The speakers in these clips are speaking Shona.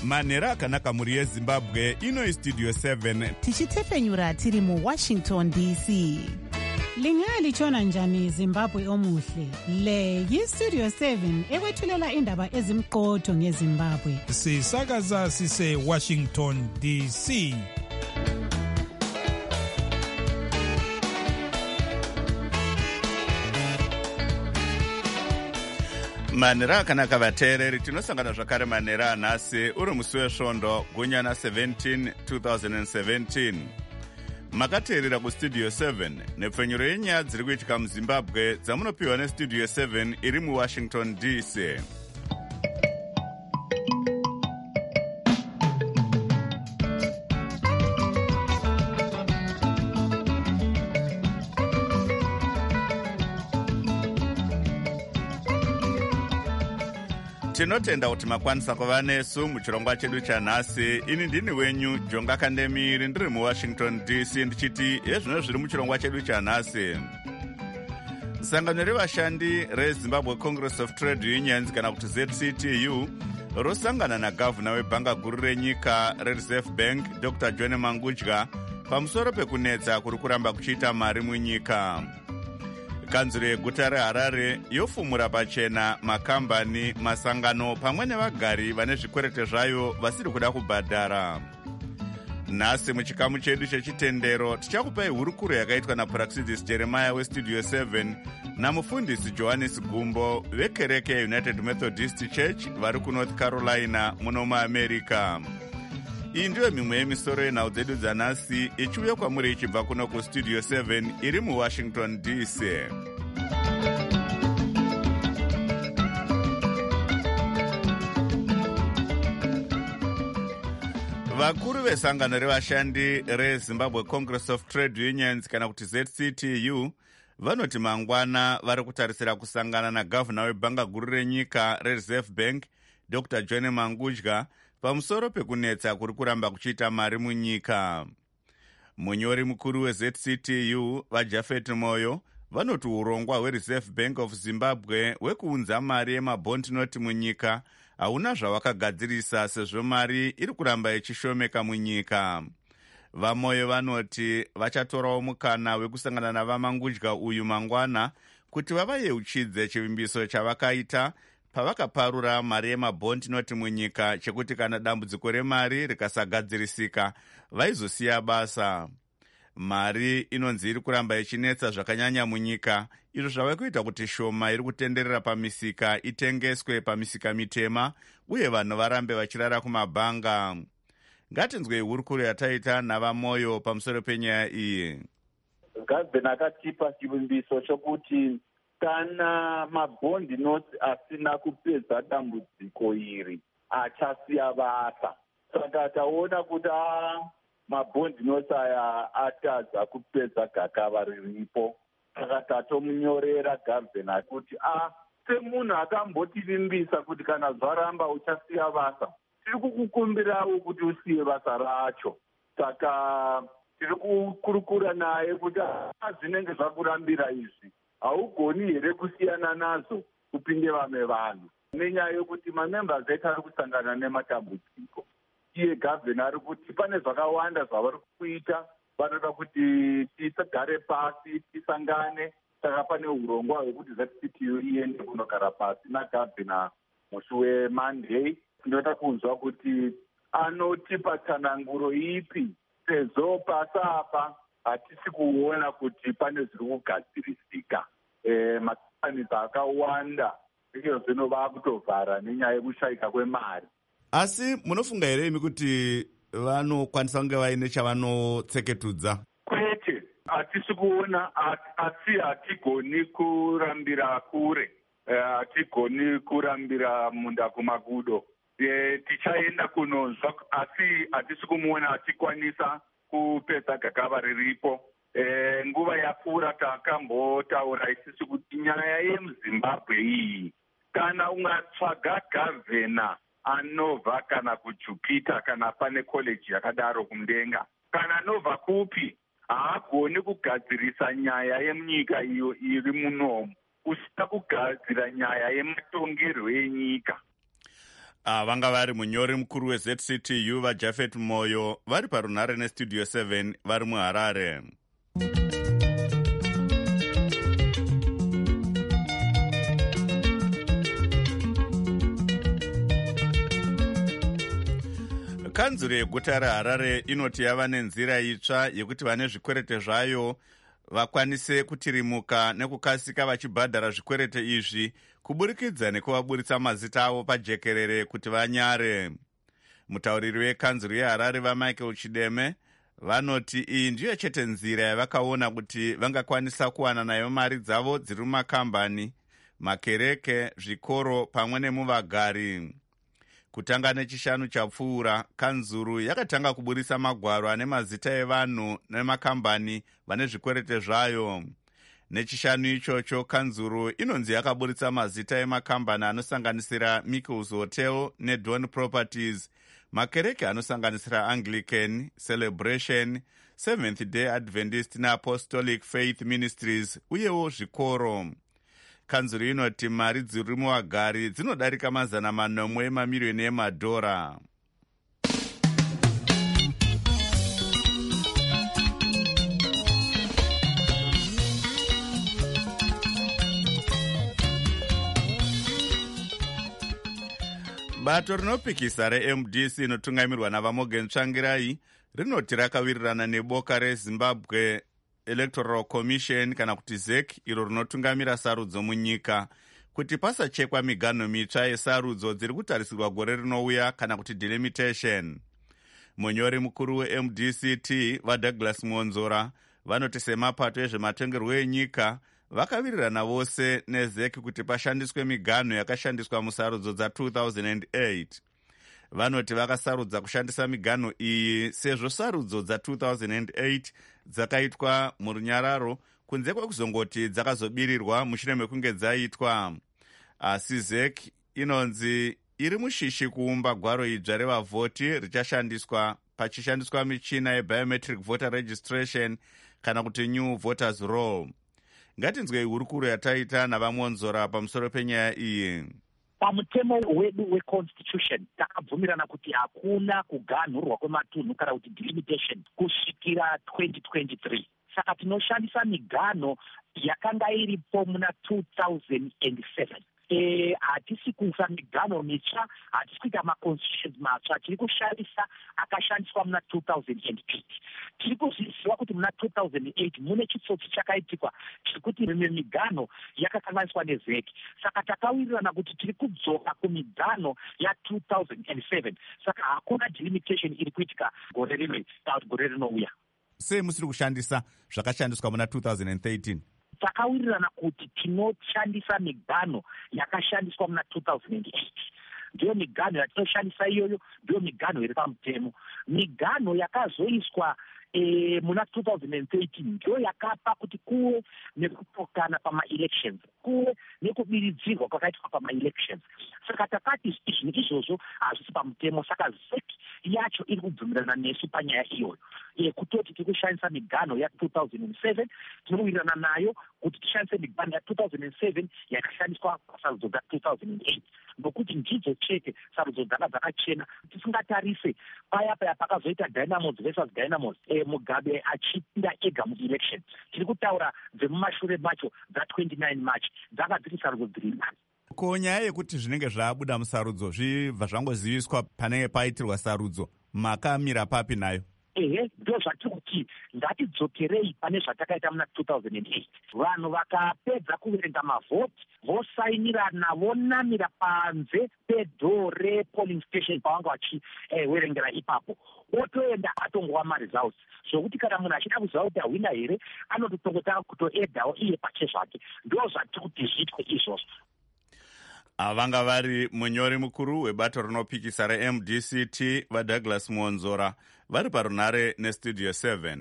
manhero akanaka mhuri yezimbabwe. Ino istudio 7 tichitepfenyura tiri muWashington DC. Lingalitshona njani Zimbabwe omuhle? Le yistudio 7 ekwethulela indaba ezimqotho ngeZimbabwe. Sisakaza sise Washington DC. manhero akanaka vateereri, tinosangana zvakare manhero anhasi uri musi wesvondo gunyana 17 2017. Makateerera kustudio 7 nepfenyuro yenyaya dziri kuitika muzimbabwe dzamunopiwa nestudio 7 iri muWashington DC. Tinotenda kuti makwanisa kuva nesu muchirongwa chedu chanhasi. Ini ndini wenyu Jonga Kandemiri, ndiri muWashington DC, ndichiti hezvino zviri muchirongwa chedu chanhasi. Sangano revashandi reZimbabwe Congress of Trade Unions kana kuti ZCTU rosangana nagavhuna webhanga guru renyika reReserve Bank Dr. John Mangudya pamusoro pekunetsa kuri kuramba kuchiita mari munyika. Kanzuro yeguta reHarare yofumura pachena makambani, masangano pamwe nevagari vane zvikwerete zvayo vasiri kuda kubhadhara. Nhasi muchikamu chedu chechitendero tichakupai hurukuro yakaitwa naPraxidis Jeremiah westudio 7 namufundisi Johannes Gumbo vekereke yeUnited Methodist Church vari kuNorth Carolina muno muAmerica. Iyi ndiyo mimwe yemisoro yenhau dzedu dzanhasi ichiuya kwamuri ichibva kuno kustudio 7 iri muWashington DC. Vakuru vesangano revashandi reZimbabwe Congress of Trade Unions kana kuti ZCTU vanoti mangwana vari kutarisira kusangana nagavhuna webhanga guru renyika reReserve Bank Dr. John Mangudya pamusoro pekunetsa kuri kuramba kuchiita mari munyika. Munyori mukuru weZCTU vaJafet Moyo vanoti urongwa hweReserve Bank of Zimbabwe hwekuunza mari yemabond noti munyika hauna zvawakagadzirisa sezvo mari iri kuramba ichishomeka munyika. VaMoyo vanoti vachatorawo mukana wekusangana navaMangudya uyu mangwana kuti vavayeuchidze chivimbiso chavakaita pavakaparura mari yemabond noti munyika chekuti kana dambudziko remari rikasagadzirisika vaizosiya basa. Mari inonzi iri kuramba ichinetsa zvakanyanya munyika, izvo zvava kuita kuti shoma iri kutenderera pamisika itengeswe pamisika mitema uye vanhu varambe vachirara kumabhanga. Ngatinzwei hurukuro yataita navaMoyo pamusoro penyaya iyi. Gavhena akatipa chivimbiso chokuti kana mabhondi noti asina kupedza dambudziko iri achasiya basa. Saka taona kuti mabhondi noti aya atadza kupedza gakava riripo. Saka tatomunyorera gavhena kuti semunhu akambotivimbisa kuti kana zvaramba uchasiya basa, tiri kukukumbirawo kuti usiye basa racho. Saka tiri kukurukura naye kuti zvinenge zvakurambira izvi haugoni here kusiyana nazo kupinde vamwe vanhu, nenyaya yokuti mamembers etu ari kusangana nematambudziko. Iye gavhena ari kuti pane zvakawanda zvavari kuita, vanoda kuti tigare pasi tisangane. Saka pane urongwa hwekuti ZCTU iende kunogara pasi nagavhena musi weMonday. Tinoda kunzwa kuti anotipa tsananguro ipi, sezvo pasapa hatisi kuona kuti pane zviri kugadzirisika. Makambani akawanda izvo zvino vakutovhara nenyaya yekushayika kwemari. Asi munofunga here imi kuti vanokwanisa kunge vaine chavanotseketudza? Kwete, hatisi kuona, asi hatigoni kurambira kure, hatigoni kurambira munda kumagudo. Tichaenda kunonzwa, asi hatisi kumuona achikwanisa kupedza gakava riripo. Nguva yapfuura takambotaura isisi kuti nyaya yemuZimbabwe iyi, kana ungatsvaga gavhena anobva kana kuJupiter kana pane koleji yakadaro kumudenga, kana anobva kupi, haagoni kugadzirisa nyaya yemunyika iyo iri munomu usina kugadzira nyaya yematongerwo enyika. vanga vari munyori mukuru wezctu vaJafet Moyo vari parunhare nestudio 7 vari muHarare. Kanzuro yeguta reHarare inoti yava nenzira itsva yekuti vane zvikwerete zvayo vakwanise kutirimuka nekukasika vachibhadhara zvikwerete izvi kuburikidza nekuvaburitsa mazita avo pajekerere kuti vanyare. Mutauriri wekanzuro yeHarare vaMichael Chideme vanoti iyi ndiyo chete nzira yavakaona kuti vangakwanisa kuwana nayo mari dzavo dziri mumakambani, makereke, zvikoro pamwe nemuvagari. Kutanga nechishanu chapfuura, kanzuru yakatanga kuburisa magwaro ane mazita evanhu nemakambani vane zvikwerete zvayo. Nechishanu ichocho, kanzuru inonzi yakaburitsa mazita emakambani anosanganisira Michael's Hotel neDawn Properties, makereke anosanganisira Anglican, Celebration, Seventh Day Adventist neApostolic Faith Ministries uyewo zvikoro. Kanzuru inoti mari dziri muvagari dzinodarika $400 emamiliyoni emadhora. Bato rinopikisa reMDC inotungamirwa navaMorgan Tsvangirai rinoti rakawirirana neboka reZimbabwe Electoral Commission kana kuti ZEC iro rinotungamira sarudzo munyika kuti pasachekwa miganho mitsva yesarudzo dziri kutarisirwa gore rinouya kana kuti delimitation. Munyori mukuru weMDCT vaDouglas Mwonzora vanoti semapato ezvematongerwo enyika vakawirirana vose neZEC kuti pashandiswe miganho yakashandiswa musarudzo dza2008. Vanoti vakasarudza kushandisa miganho iyi sezvo sarudzo dza2008 dzakaitwa murunyararo kunze kwekuzongoti dzakazobirirwa mushure mekunge dzaitwa. Asi ZEC inonzi iri mushishi kuumba gwaro idzva revavhoti richashandiswa pachishandiswa michina yebiometric voter registration kana kuti new voters roll. Ngatinzwei hurukuro yataita navaMwonzora pamusoro penyaya iyi. Pamutemo wedu weconstitution takabvumirana kuti hakuna kuganhurwa kwematunhu kana kuti delimitation kusvikira 2023. Saka tinoshandisa miganho yakanga iripo muna 2007. Hatisi kuisa miganho mitsva, hatisi kuita maconstitutions matsva, tiri kushandisa akashandiswa muna 2008. Tiri kuziviwa kuti muna 2008 mune chitsotsi chakaitikwa chekuti mimwe miganho yakakanganiswa neZEC. Saka takawirirana kuti tiri kudzoka kumiganho ya2007. Saka hakuna delimitation iri kuitika gore rino kana kuti gore rinouya. Sei musiri kushandisa zvakashandiswa muna 2013? Takawirirana kuti tinoshandisa miganho yakashandiswa muna 2008. Ndiyo miganho yatinoshandisa iyoyo, ndiyo miganho iri pamutemo. Miganho yakazoiswa muna 2013 ndiyo yakapa kuti kuwe nekupokana pama-elections, kuwe nekubiridzirwa kwakaitwa pama-elections. Saka takati izvi izvozvo hazvisi pamutemo, saka ZEC yacho iri kubvumirana nesu panyaya iyoyo. Kutoti tiri kushandisa miganho ya2007, tinowirirana nayo kuti tishandise miganho ya2007 yakashandiswa pasarudzo dza2008. Nokuti ndidzo chete sarudzo dzakachena. Tisingatarise paya pakazoita Dynamos versus Dynamos, Mugabe achipinda ega mu-election. Tiri kutaura dzemumashure macho dza29 March dzanga dziri sarudzo dziri nani. Ko nyaya yekuti zvinenge zvabuda musarudzo zvibva zvangoziviswa panenge paitirwa sarudzo, makamira papi nayo? Ndo zvatiri kuti ngatidzokerei pane zvatakaita muna 2008. Vanhu vakapedza kuverenga mavhoti, vosainirana, vonamira panze pedho repolling station pavanga vachiverengera ipapo, otoenda atongowa maresults. Zvokuti kana munhu achida kuziva kuti ahwina here, anototongotanga kutoedhawo iye pache zvake. Ndo zvatiri kuti zviitwe izvozvo. Vanga vari munyori mukuru webato rinopikisa reMDCT vaDouglas Mwonzora vari parunhare nestudio 7.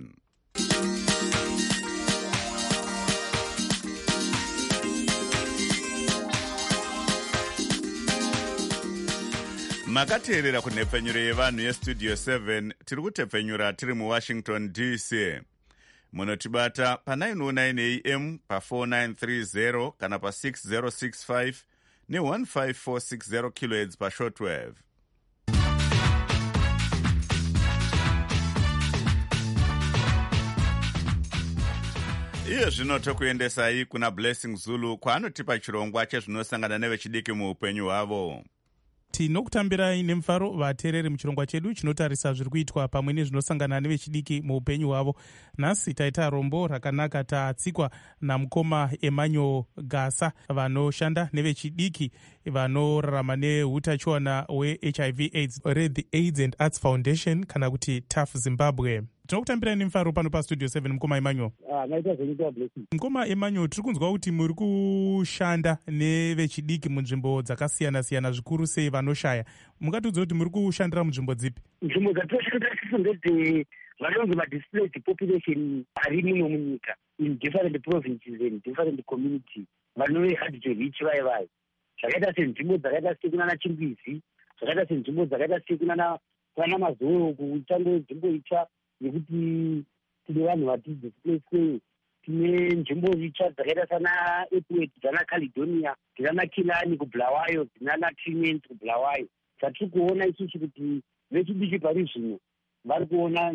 Makateerera kunhepfenyuro yevanhu yestudio 7. Tiri kutepfenyura tiri muWashington DC. Munotibata pa 909 AM pa 4930 kana pa 6065 ne15460 kilohertz pashortwave. Iye zvino tokuendesai kuna Blessing Zulu kwaanotipa chirongwa chezvinosangana nevechidiki muupenyu hwavo. Tinokutambirai nemufaro vateereri muchirongwa chedu chinotarisa zviri kuitwa pamwe nezvinosangana nevechidiki muupenyu hwavo. Nhasi taita rombo rakanaka tatsikwa namukoma Emmanuel Gasa vanoshanda nevechidiki vanorarama neutachiona hweHIV AIDS reThe AIDS and Arts Foundation kana kuti TAF Zimbabwe. Tinokutambirai nemufaro pano pastudio 7 mukoma Emmanuel. Mukoma Emmanuel, tiri kunzwa kuti muri kushanda nevechidiki munzvimbo dzakasiyana-siyana, zvikuru sei vanoshaya. Mungatiudza kuti muri kushandira munzvimbo dzipi? Nzvimbo dzatinoshandira tisu ndedze vanonzi madisplaced population ari muno munyika in different provinces and different communities, vanove hard to reach vaivai. Zvakaita senzvimbo dzakaita sekunana Chimbidzi, zvakaita senzvimbo dzakaita sekunana Mazoro, kutango nzvimbo itsva yekuti tine vanhu vati displaced. Tine nzvimbo itsva dzakaita sana Epwet, dzana Caledonia, dzana Kilani kuBulawayo, dzana Trinent kuBulawayo. Zatiri kuona isusu kuti vechidiki pari zvino vari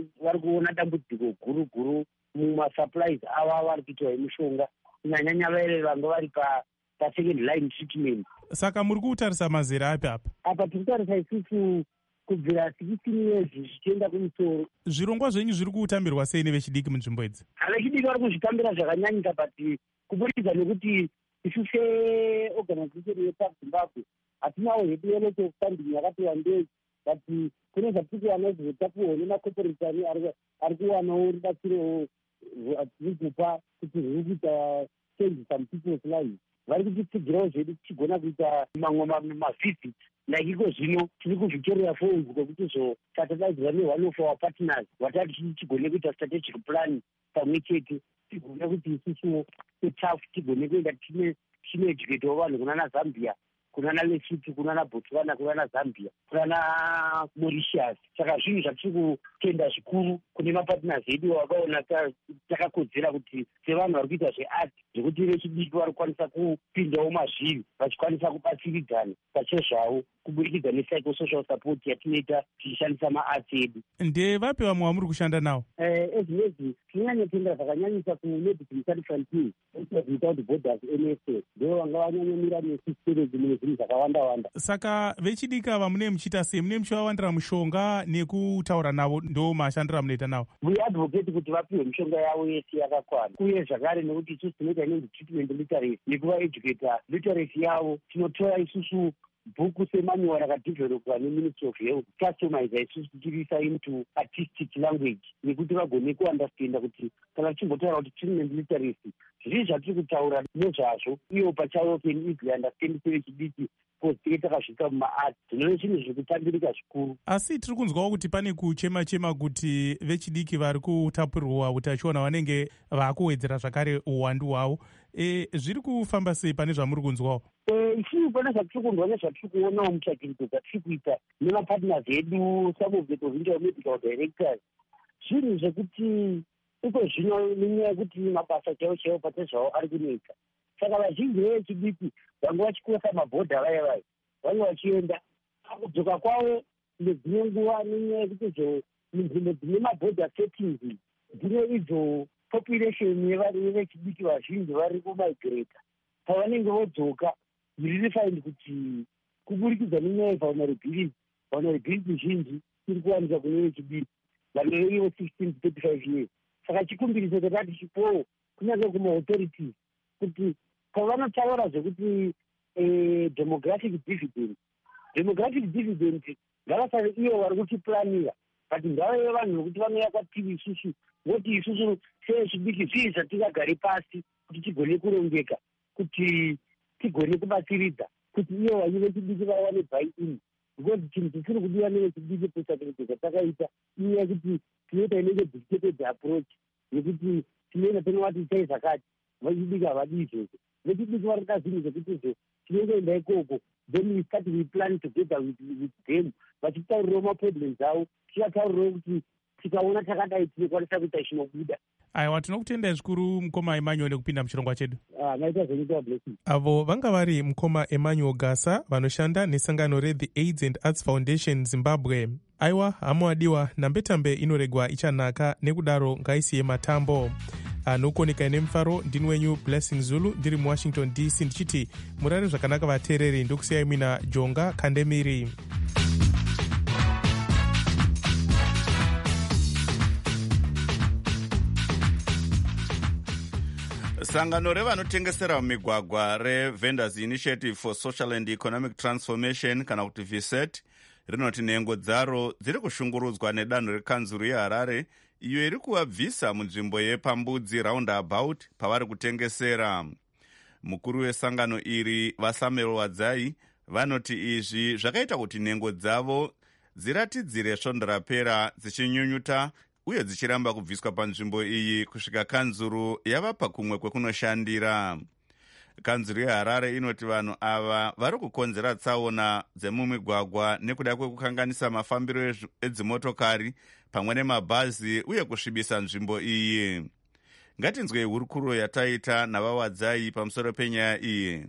kuona dambudziko guru mumasupplies ava vari kuitwa emishonga, kunyanyanya vere vanga vari pa-second line treatment. Saka muri kutarisa mazera api apa? Apa tiri kutarisa isusu kubvira 16 years zvichienda kumusoro. Zvirongwa zvenyu zviri kutambirwa sei nevechidiki munzvimbo idzi? Vechidiki vari kuzvitambira zvakanyanyika, but kuburikidza nekuti isu seorganization yeTAF Zimbabwe hatinawo hedu yelocal funding yakati wandei, but kune zvatiri kuwana zvotapuwo nemacorporatani ari kuwanawo rubatsiro rwatiri kupa kuti rwuri kuita change some people's lives. Vari kutitsigirawo zvedu tichigona kuita mamwe mavhiziti like iko zvino tiri kuzvitorera phones kwekuti zvotatadaidzira ne-one of our partners watati tigone kuita strategic plan pamwe chete, tigone kuti isusuwo seTAF tigone kuenda tinoeducatawo vanhu kunana Zambia, kunana Lesotho, kunana Botswana, kunana Zambia, kunana Mauritius. Saka zvinhu zvatiri kutenda zvikuru kune mapartners edu vakaona takakodzera kuti sevanhu vari kuita zveart zvekuti vechidiki vari kukwanisa kupindawo mazviri vachikwanisa kubatsiridzana pachezvavo kuburikidza nepsychosocial support yatinoita tichishandisa maarts edu. Ndevapi vamwe vamuri kushanda navo? Ezinezi tinonyanyotenda zvakanyanyisa kuMedical Research Frontiers Without Borders MSF, ndo vanga vanyanyomira nesisiteredzi mune zvinhu zvakawanda-wanda. Saka vechidiki ava mune muchiita sei? Mune muchivawandira mushonga nekutaura navo, ndo mashandira munoita navo? We advocate kuti vapiwe mishonga yavo yese yakakwana, uye zvakare nekuti isusu tinoita inonzi treatment literacy nekuvaeducata literacy yavo. Tinotora isusu bhuku semanual rakadevelopwa neMinistry of Health, customize isusu tichiisa into artistic language nekuti vagone kuandastenda kuti kana tichimbotaura kuti treatment literacy zvii zvatiri kutaura nezvazvo ivo pachavo can easily understand sevechidiki tinenge takasvika mumaart. Zvinove chinhu zviri kutambirika zvikuru. Asi tiri kunzwawo kuti pane kuchema-chema kuti vechidiki vari kutapurirwa utachiona vanenge vakuwedzera zvakare uwandu hwavo. Zviri kufamba sei pane zvamuri kunzwawo? Isu pane zvatiri kunzwa nezvatiri kuonawo mutsvakirudzo dzatiri kuita nemapartners edu, some of the provincial medical directors, zvinhu zvekuti iko zvino nenyaya yekuti mabasa chaiwo pachezvavo ari kunetsa. Saka vazhinji vechidiki vanga vachikosa mabhodha vai vange vachienda kudzoka kwavo nedzimwe nguva nenyaya yekuti munzvimbo dzine mabhodha settings dzine idzo population yevechidiki vazhinji vari kumigrata. Pavanenge vodzoka ndiri find kuti kuburikidza nenyaya yevulnerability zhinji iri kuwanika kune vechidiki vanenge ivo 16 to 35 years. Saka chikumbiriso chakati chipowo kunyange kumaauthorities kuti pavanotaura zvekuti demographic dividend ngavasave ivo vari kutiplanira, but ngavave vanhu vokuti vanouya kwatiri isusu voti isusu sevechidiki zvii zvatingagare pasi kuti tigone kurongeka, kuti tigone kubatsiridza kuti ivo vanyu vechidiki vawane buy-in, because chinhu chisiri kudiwa nevechidiki kutsvakiridza dzatakaita inyaya yekuti tinoita inenge dictated approach yekuti tinoenda tonovati chai zvakati vechidiki havadi izvozvo. Vechidiki vari kuda zvinhu zvekuti izvo tinongoenda ikoko then we start we plan together with them vachitaurirawo maproblems avo, tichataurirawo kuti tikaona takadai tinokwanisa kuita chinobuda. aiwa tinokutendai zvikuru mukoma Emmanuel nekupinda muchirongwa chedu. Naita zvenyika blessing. Avo vanga vari mukoma Emmanuel Gasa vanoshanda nesangano reThe AIDS and Arts Foundation Zimbabwe. Aiwa hama wadiwa, nambetambe inoregwa ichanaka, nekudaro ngaisiye matambo. Anokoneka nemufaro ndini wenyu Blessing Zulu ndiri muWashington DC ndichiti murare zvakanaka vateereri, ndokusiyai mina Jonga Kandemiri. Sangano revanotengesera mumigwagwa reVendors Initiative for Social and Economic Transformation kana kuti VSET rinoti nhengo dzaro dziri kushungurudzwa nedanho rekanzuru yeHarare iyo iri kuvabvisa munzvimbo yepambudzi roundabout pavari kutengesera. Mukuru wesangano iri vaSamuel Wadzai vanoti izvi zvakaita kuti nhengo dzavo dziratidzire svondo rapera dzichinyunyuta uye dzichiramba kubviswa panzvimbo iyi kusvika kanzuru yavapa kumwe kwekunoshandira. Kanzuru yeHarare inoti vanhu ava vari kukonzera tsaona dzemumigwagwa nekuda kwekukanganisa mafambiro edzimotokari pamwe nemabhazi uye kusvibisa nzvimbo iyi. Ngatinzwei hurukuro yataita navaWadzai pamusoro penyaya iyi.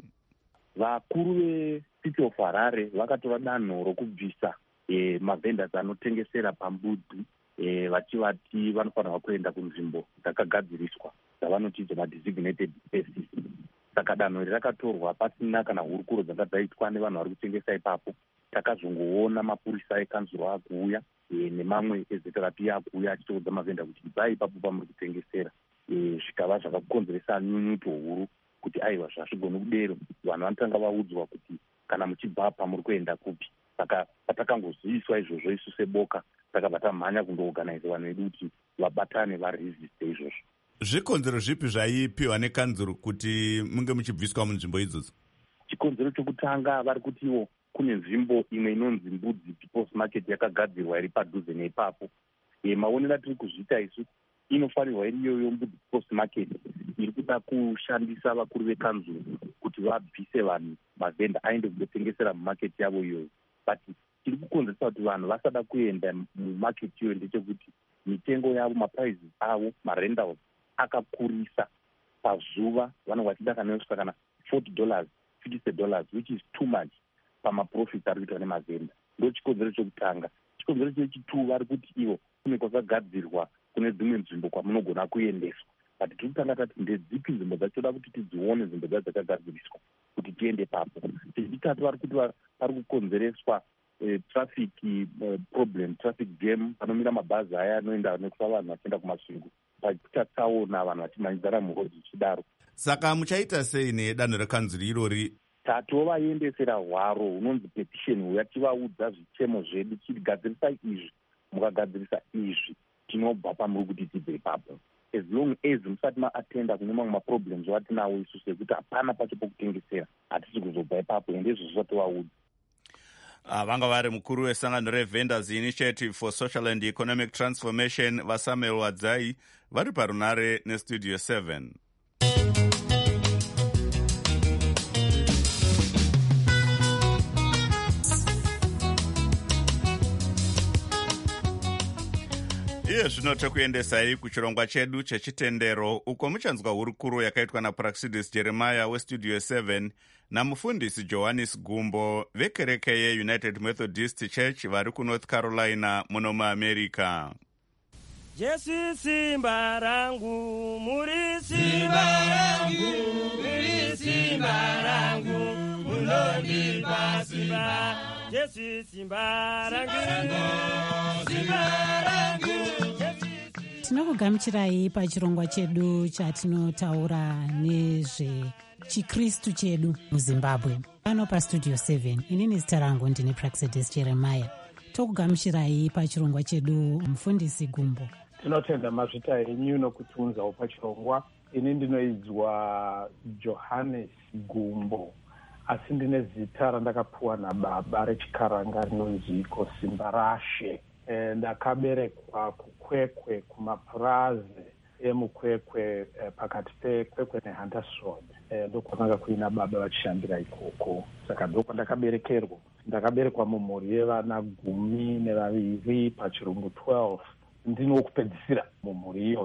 Vakuru veCity of Harare vakatora danho rokubvisa mavendors anotengesera pambudzi vachivati vanofanirwa kuenda kunzvimbo dzakagadziriswa dzavanoti madesignated spaces. Saka danho iri rakatorwa pasina kana hurukuro dzanga dzaitwa nevanhu vari kutengesa ipapo. Takazongoona mapurisa ekanzuro akuuya nemamwe ezita rapi akuuya achitoudza mavenda kuti ibvai ipapo pamuri kutengesera. Zvikava zvakakonzeresa nyunyuto huru kuti aiwa zvasvigoni kudero vanhu vanotanga vaudzwa kuti kana muchibva pamuri kuenda kupi. Saka patakangoziviswa izvozvo isu seboka takabva tamhanya kundoorganize vanhu vedu kuti vabatane varesiste izvozvo. Zvikonzero zvipi zvaipiwa nekanzuru kuti munge muchibviswa munzvimbo idzodzo? Chikonzero chokutanga vari kutiwo kune nzvimbo imwe inonzi Mbudzi People's Market yakagadzirwa iri padhuze neipapo. Maonero atiri kuzviita isu inofanirwa iri iyoyo Mbudzi People's Market iri kuda kushandisa vakuru vekanzuru kuti vabvise vanhu mavenda aende kundotengesera mumaketi yavo iyoyo. But chiri kukonzeresa kuti vanhu vasada kuenda mumaketi iyoyo ndechekuti mitengo yavo, maprices avo, marentals akakurisa pazuva. Vanhu vachida kanosvika kana $40, $50, which is too much pamaprofits ari kuitwa nemavenda. Ndo chikonzero chokutanga. Chikonzero chechitu vari kuti ivo kune kwakagadzirwa kune dzimwe nzvimbo kwamunogona kuendeswa. But tikutanga tati ndedzipi nzvimbo dzatoda kuti tidzione nzvimbo dzacho dzakagadziriswa kuti tiende papo. Chechitatu vari kuti pari kukonzereswa traffic problem, traffic jam, panomira mabhazi aya anoenda nekufa vanhu vachienda kumasvingo. Pakuita tsaona vanhu vachimhanyidzana murodhi zvichidaro. Saka muchaita sei nedanho rekanzuru irori? Tatovaendesera hwaro hunonzi petition huya tivaudza zvichemo zvedu chigadzirisa izvi, mukagadzirisa izvi tinobva pamuri kuti tibve ipapo. As long as musati maatenda kune mamwe maproblems watinawo isu sekuti hapana pacho pokutengesera, hatisi kuzobva ipapo, ende izvo zvatovaudza. Vanga vari mukuru wesangano reVendors Initiative for Social and Economic Transformation vaSamuel Wadzai vari parunare neStudio 7. Iye zvino tekuendesai kuchirongwa chedu chechitendero uko muchanzwa hurukuro yakaitwa naPraxidis Jeremiah weStudio 7 namufundisi Johannes Gumbo vekereke yeUnited Methodist Church vari kuNorth Carolina muno muAmerica. Jesu simba rangu, muri simba rangu, muri simba rangu, munondipa simba. Jesu simba rangu, simba rangu. Tinokugamuchirai pachirongwa chedu chatinotaura nezvechikristu chedu muZimbabwe. Pano paStudio 7 inini zita rangu ndini Praxidis Jeremiah. Tokugamuchirai pachirongwa chedu mufundisi Gumbo. Tinotenda mazvita enyu nokutiunzawo pachirongwa. Ini ndinoidzwa Johannes Gumbo, asi ndine zita randakapuwa nababa rechikaranga rinonzi Kosimbarashe. Ndakaberekwa kukwekwe kumapurazi emukwekwe pakati pekwekwe neHuntersroad. Ndokwakanga kuina baba vachishandira ikoko. Saka ndokwandakaberekerwa. Ndakaberekwa mumhuri yevana 12 pachirungu 12. Ndinokupedzisira mumhuri iyoyo.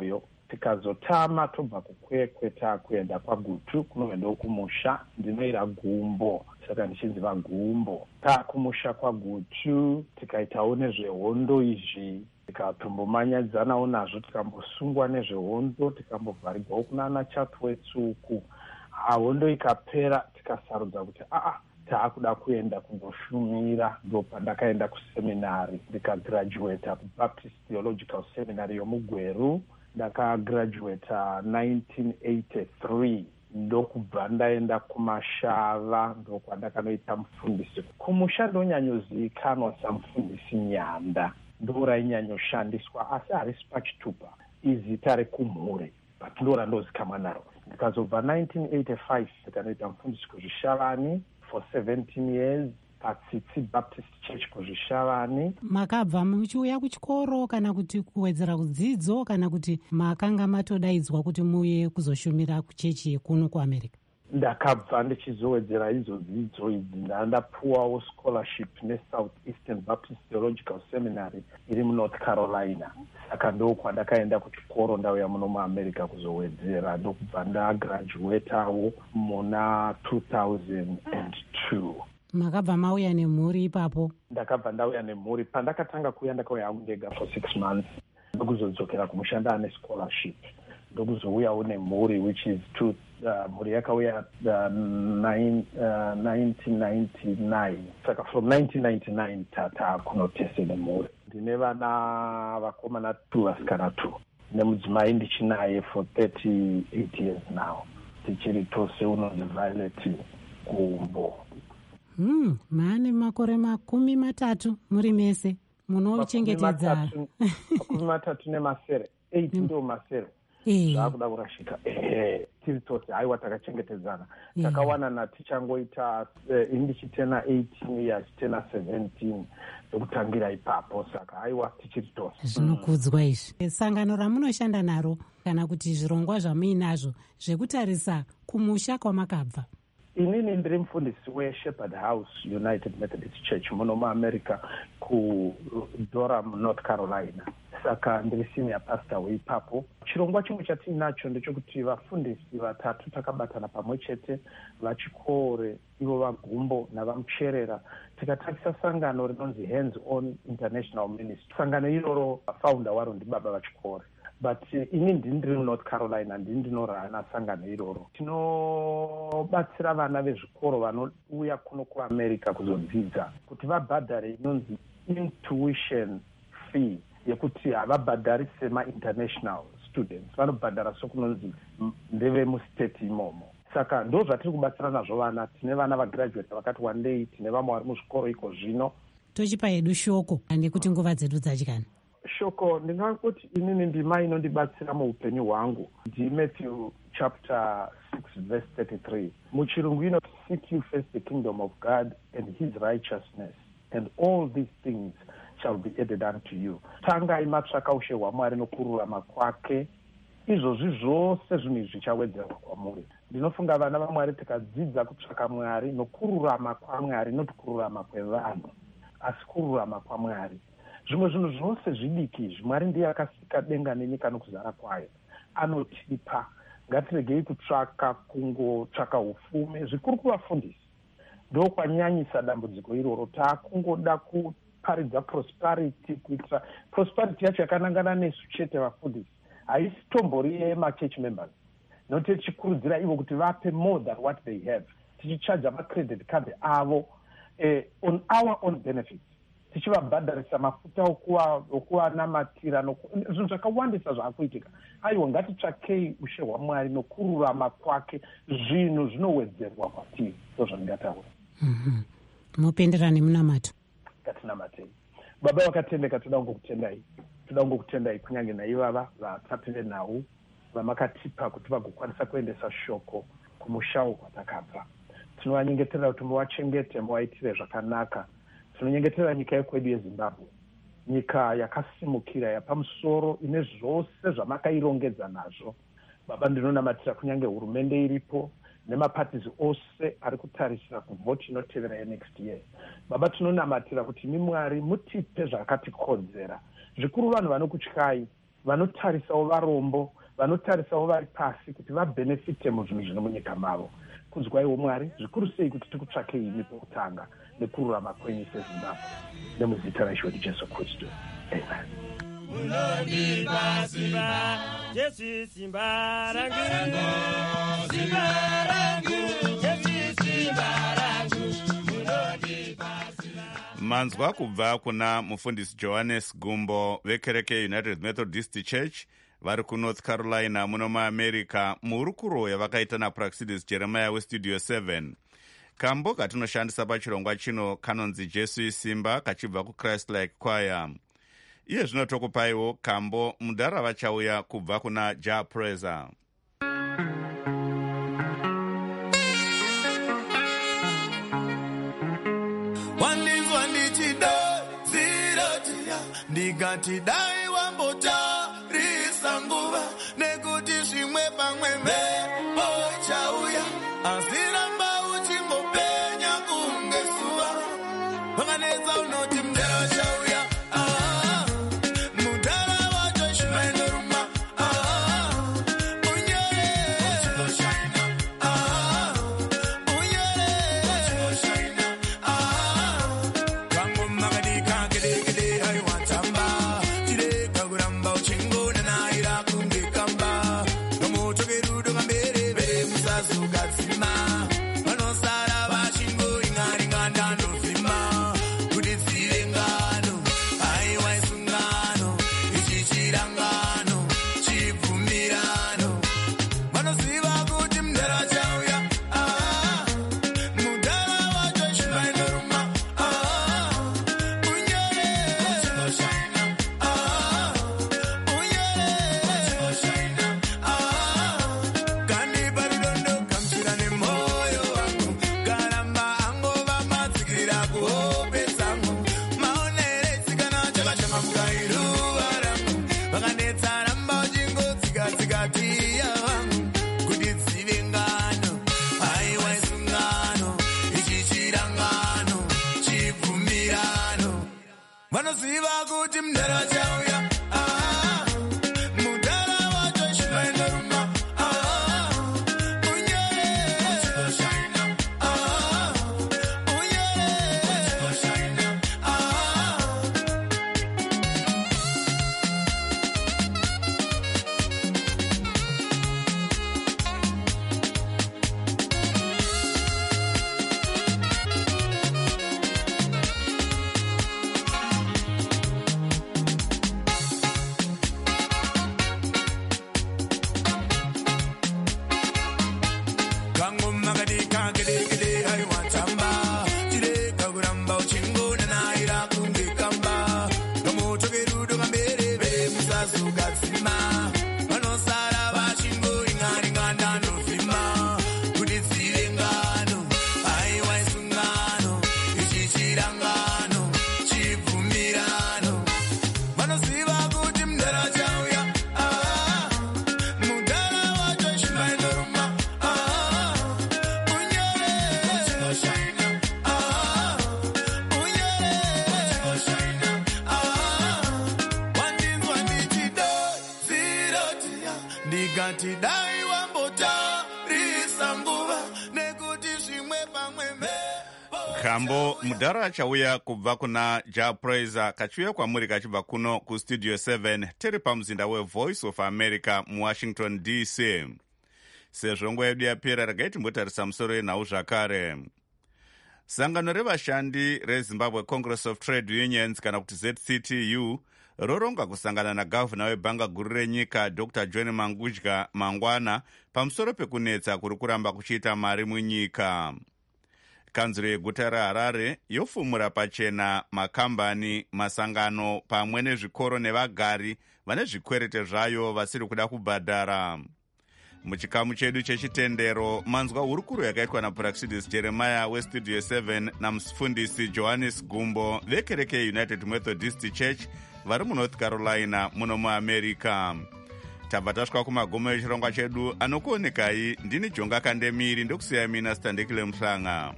tikazotama tobva kukwekwe takuenda kwagutu kunoendawo kumusha. Ndinoira Gumbo, saka ndichinziva Gumbo. Takumusha kwagutu tikaitawo nezvehondo izvi, tikatombomanyadzanawo nazvo, tikambosungwa nezvehondo, tikambovharirwawo kunana Chatwetsuku. Hondo ikapera tikasarudza kuti taakuda kuenda kundoshumira. Ndo pandakaenda kuseminari ndikagraduata kuBaptist Theological Seminary yomuGweru. Ndakagraduata 1983. Ndokubva ndaenda kuMashava, ndokwandakanoita mufundisi. Kumusha ndonyanyozivikanwa samufundisi Nyanda, ndorainyanyoshandiswa, asi harisi pachitupa, izita rekumhure, but ndorandozikamwa naro. Ndikazobva 1985 ndikanoita mufundisi kuzvishavani for 17 years patsitsi Baptist Church kuzvishavani. Makabva muchiuya kuchikoro kana kuti kuwedzera kudzidzo, kana kuti makanga matodaidzwa kuti muye kuzoshumira kuchechi yekuno kuAmerica? Ndakabva ndichizowedzera idzo dzidzo idzi. Ndandapuwawo scholarship neSoutheastern Baptist Theological Seminary iri muNorth Carolina. Saka ndokwandakaenda kuchikoro ndauya muno muAmerica kuzowedzera. Ndokubva ndagraduatawo muna 2002. Makabva mauya nemhuri ipapo? Ndakabva ndauya nemhuri. Pandakatanga kuuya ndakauya ndega for 6 months. Ndokuzodzokera kumushanda nescholarship. Ndokuzouyawo nemhuri which is mhuri yakauya 1999. Saka from 1999 tatakunotese nemhuri. Ndine vana vakomana 2 vasikana 2. Nemudzimai ndichinaye for 38 years now. Tichiri tose unonzi Violet Gumbo. Maane makore 30 muri mese munochengetedza. 30 nemasere 8 ndo masere. Zvakuda kurashika. Tiri tose aiwa takachengetedzana. Takawanana tichangoita ndichitena 18 years tena 17 zvokutangira ipapo, saka aiwa tichiri tose. Zvinokudzwa izvi. Sangano ramunoshanda naro kana kuti zvirongwa zvamuinazvo zvekutarisa kumusha kwamakabva? Inini ndiri mufundisi weShepherd House United Methodist Church muno muAmerica kuDurham, North Carolina. Saka ndiri senior pastor weipapo. Chirongwa chimwe chatinacho ndechekuti vafundisi 3 takabatana pamwe chete, vachikore ivo vaGumbo navamucherera, tikatakisa sangano rinonzi Hands On International Ministry. Sangano iroro founder waro ndibaba vachikore. But ini ndiri North Carolina ndinorana sangano iroro. Tinobatsira vana vezvikoro vanouya kuno kuAmerica kuzodzidza kuti vabhadhare inonzi intuition fee yekuti havabhadhari sema-international students, vanobhadhara sokunonzi ndeve mustate imomo. Saka ndo zvatiri kubatsira nazvo vana. Tine vana vagraduate vakati wandei, tine vamwe vari muzvikoro iko zvino. Tochipa hedu shoko nekuti nguva dzedu dzadyana. Shoko ndingati inini ndima inondibatsira muupenyu hwangu ndiMatthew chapter 6 verse 33. Muchirungu ino, seek you first the kingdom of God and his righteousness, and all these things shall be added unto you. Tangai matsvaka ushe hwaMwari nokururama kwake, izvozvi zvose zvinhu zvichawedzerwa kwamuri. Ndinofunga vana vaMwari tikadzidza kutsvaka Mwari nokururama kwaMwari, noti kururama kwevanhu, asi kururama kwaMwari, zvimwe zvinhu zvose zvidiki izvi Mwari ndiye akasika denga nenyika nokuzara kwayo, anotipa. Ngatiregei kutsvaka kungotsvaka ufume, zvikuru kuvafundisi ndokwanyanyisa dambudziko iroro. Takungoda kuparidza prosperity, kuitira prosperity yacho yakanangana nesu chete vafundisi, haisi tombori yemachurch members. Nokuti tichikurudzira ivo kuti vape more than what they have, tichichaja macredit card avo on our own benefits, tichivabhadharisa mafuta okuwanamatira zvinhu zvakawandisa zvaakuitika. Aiwa, ngatitsvakei ushe hwaMwari nokururama kwake, zvinhu zvinowedzerwa kwatiri. Ndozvandingataura. Mupendera nemunamato. Ngatinamatei. Baba vakatendeka, toda kungokutendai kunyange naivava vatatu venhau vamakatipa kuti vagokwanisa kuendesa shoko kumushawo kwatakabva. Tinovanyengeterera kuti muvachengete, muvaitire zvakanaka. Tinonyengeterera nyika yekwedu yeZimbabwe, nyika yakasimukira yapamusoro, ine zvose zvamakairongedza nazvo. Baba, ndinonamatira kunyange hurumende iripo nemapatizi ose ari kutarisira kuvhoti inotevera yenext year. Baba, tinonamatira kuti imi Mwari mutipe zvakatikodzera, zvikuru vanhu vanokutyai, vanotarisawo varombo, vanotarisawo vari pasi kuti vabhenefite muzvinhu zvino munyika mavo. Kunzwaiwo Mwari, zvikuru sei kuti tikutsvakei imi pekutanga nekururama kwenyu seZimbabwe. Nemuzita raIshe wedu Jesu Kristu. Amen. Unondipa simba, Jesu simba rangu, simba rangu, Jesu simba rangu, unondipa simba. Manzwa kubva kuna mufundisi Johannes Gumbo vekereke United Methodist Church vari kuNorth Carolina muno muAmerica muhurukuro yavakaita naPraxidis Jeremiah weStudio 7. Kambo katinoshandisa pachirongwa chino kanonzi Jesu isimba kachibva kuChrist Like Choir. Iye zvino tokupaiwo kambo mudhara vachauya kubva kuna Jah Praiser. Wandizwa ndichida zirotia ndikati dai wambotarisa nguva nekuti zvimwe pamwe mhepo chauya asiramba uchingopenya kunge zuva wakanetsa unoti mudhara chauya mudhara wacho shimaindoruma unyore uchingoshaina unyore uchingoshaina kangoma kadika kedekede haiwatamba chireka kuramba uchingona naira kunge kamba nomoto kerudo kamberevere musazogadzima vanosara vachingoringaringana ndovhima kuti dzive ngano aiwa isungano ichi chirangano chibvumirano vanoziva kuti mudhara chauya mudhara wacho shimaindoruma unyore uchingoshaina unyore uchingoshaina kandipa rudondo kamshira nemwoyo wangu karamba angova matsikirira kuhope dzangu maonere tsikana chakashama mukairuva rangu vakanetsa ramba uchingotsikatikatiya vangu kuti dzive ngano aiwa isungano ichi chirangano chibvumirano vanoziva kuti mudhara chauya mudhara wacho shimaindoruma unyore uchingoshaina unyore uchingoshaina kangoma kadika kedekede haiwatamba chireka kuramba uchingona naira kunge kamba nomoto kerudo kamberevere musazogadzima vanosara vachingoringaringana ndovhima kuti dzive ngano aiwa isungano ichi chirangano chibvumirano vanoziva kuti mudhara chauya mudhara wacho shimaindoruma unyore uchingoshaina unyore uchingoshaina wandinzwa ndichidozirotiya ndikati dai wambotarisa nguva nekuti zvimwe pamwe mhepo Kambo mudhara achauya kubva kuna Jah Praiser kachiuya kwamuri kachibva kuno kuStudio 7 tiri pamuzinda weVoice of America muWashington DC. Sezvo nguva yedu yapera regai timbotarisa musoro yenhau zvakare. Sangano revashandi reZimbabwe Congress of Trade Unions kana kuti ZCTU roronga kusangana nagavhuna webhanga guru renyika Dr. John Mangudya mangwana pamusoro pekunetsa kuri kuramba kuchiita mari munyika. Kanzuro yeguta reHarare yofumura pachena makambani, masangano pamwe nezvikoro nevagari vane zvikwerete zvayo vasiri kuda kubhadhara. Muchikamu chedu chechitendero manzwa hurukuro yakaitwa naPraxidis Jeremiah weStudio 7 namufundisi Johannes Gumbo vekereke United Methodist Church vari muNorth Carolina muno muAmerica. Tabva tasvika kumagumo echirongwa chedu anokuonekai ndini Jonga Kandemiri ndokusiya mina Standekile Muhlanga.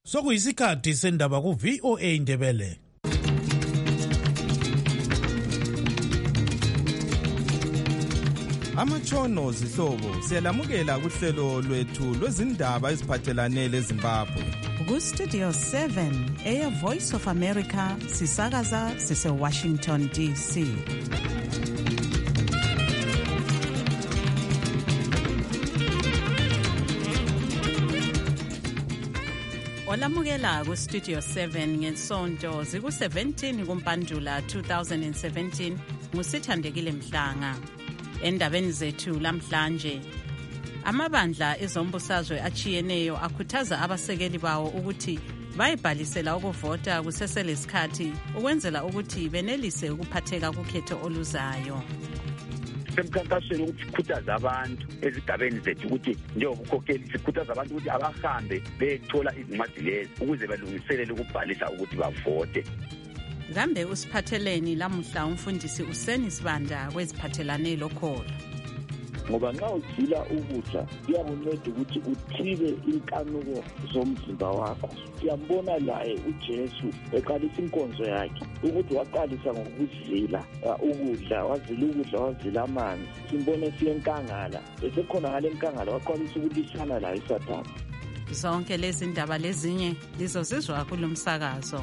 Sokuyisikhathi sendaba ku VOA Indebele. Amatshono zihlobo siyalamukela kuhlelo lwethu lwezindaba eziphathelane leZimbabwe. Ku-Studio 7 Air Voice of America sisakaza sise-Washington DC. Olamukela ku-Studio 7 ngesonto ziku-17 kuMpandula 2017 nguSithandekile Mhlanga. Endabeni zethu lamhlanje, amabandla ezombusazwe achiyeneyo akhuthaza abasekeli bawo ukuthi bayibhalisela ukuvota kuseselesikhathi ukwenzela ukuthi benelise ukuphatheka kukhetho oluzayo. Semkhankasweni ukuthi sikhuthaza abantu ezigabeni zethu ukuthi njengobukhokheli sikhuthaza abantu ukuthi abahambe bethola izincwadi lezi ukuze balungiselele ukubhalisa ukuthi bavote. Kambe usiphatheleni lamuhla umfundisi Useni Sibanda kweziphathelane lokholo? Ngoba nxa udlula ukudla kuyakunceda ukuthi uthibe inkanuko zomzimba wakho. Siyambona laye uJesu eqalisa inkonzo yakhe ukuthi waqalisa ngokuzila ukudla, wazila amanzi. Simbone siyenkangala, esekhona ngale nkangala waqalisa ukulwisana laye iSathane. Zonke lezi ndaba lezinye lizozizwa kulomsakazo.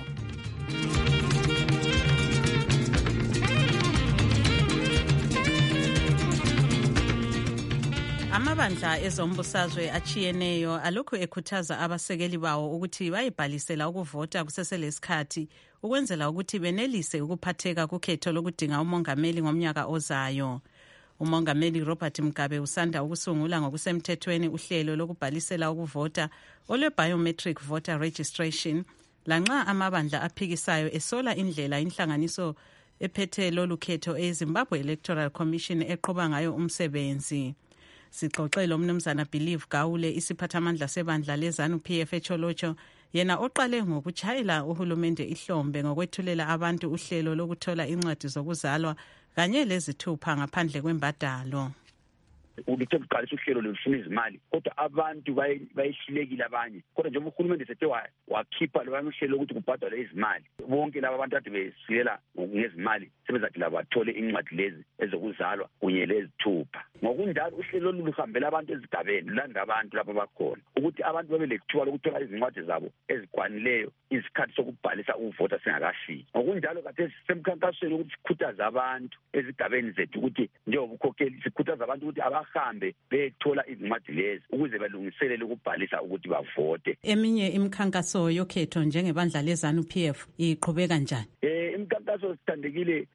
Amabandla ezombusazwe achiyeneyo alokhu ekhuthaza abasekeli bawo ukuthi bayibhalisela ukuvota kuseselesikhathi ukwenzela ukuthi benelise ukuphatheka kukhetho lokudinga umongameli ngomnyaka ozayo. Umongameli Robert Mugabe usanda ukusungula ngokusemthethweni uhlelo lokubhalisela ukuvota olwe-biometric voter registration, lanxa amabandla aphikisayo esola indlela inhlanganiso ephethe lolu khetho eZimbabwe Electoral Commission eqhuba ngayo umsebenzi. Sixoxele umnumzana Believe Gawule, isiphathamandla sebandla leZANU-PF eCholocho, yena oqale ngokuchayela uhulumende ihlombe ngokwethulela abantu uhlelo lokuthola incwadi zokuzalwa kanye lezithupha ngaphandle kwembadalo. Ukuthi kuqalisa uhlelo lolufuna izimali kodwa abantu bayihlulekile abanye, kodwa njengoba uhulumende sethe wakhipha lo uhlelo ukuthi kubhadalwe izimali, bonke laba abantu ade besilela ngezimali sebezathi laba bathole incwadi lezi ezokuzalwa kunye lezithupha. Ngokunjalo uhlelo luhambela abantu ezigabeni, landa abantu lapha bakhona ukuthi abantu babe lekuthiwa lokuthola izincwadi zabo ezikwanileyo isikhathi sokubhalisa ukuvota singakafiki. Ngokunjalo kade semkhankasweni ukuthi sikhuthaza abantu ezigabeni zethu ukuthi njengobukhokheli sikhuthaza abantu ukuthi abahambe bethola izincwadi lezi ukuze balungiselele ukubhalisa ukuthi bavote. Eminye imikhankaso yokhetho njengebandla leZANU-PF iqhubeka njani? Imikhankaso Sithandekile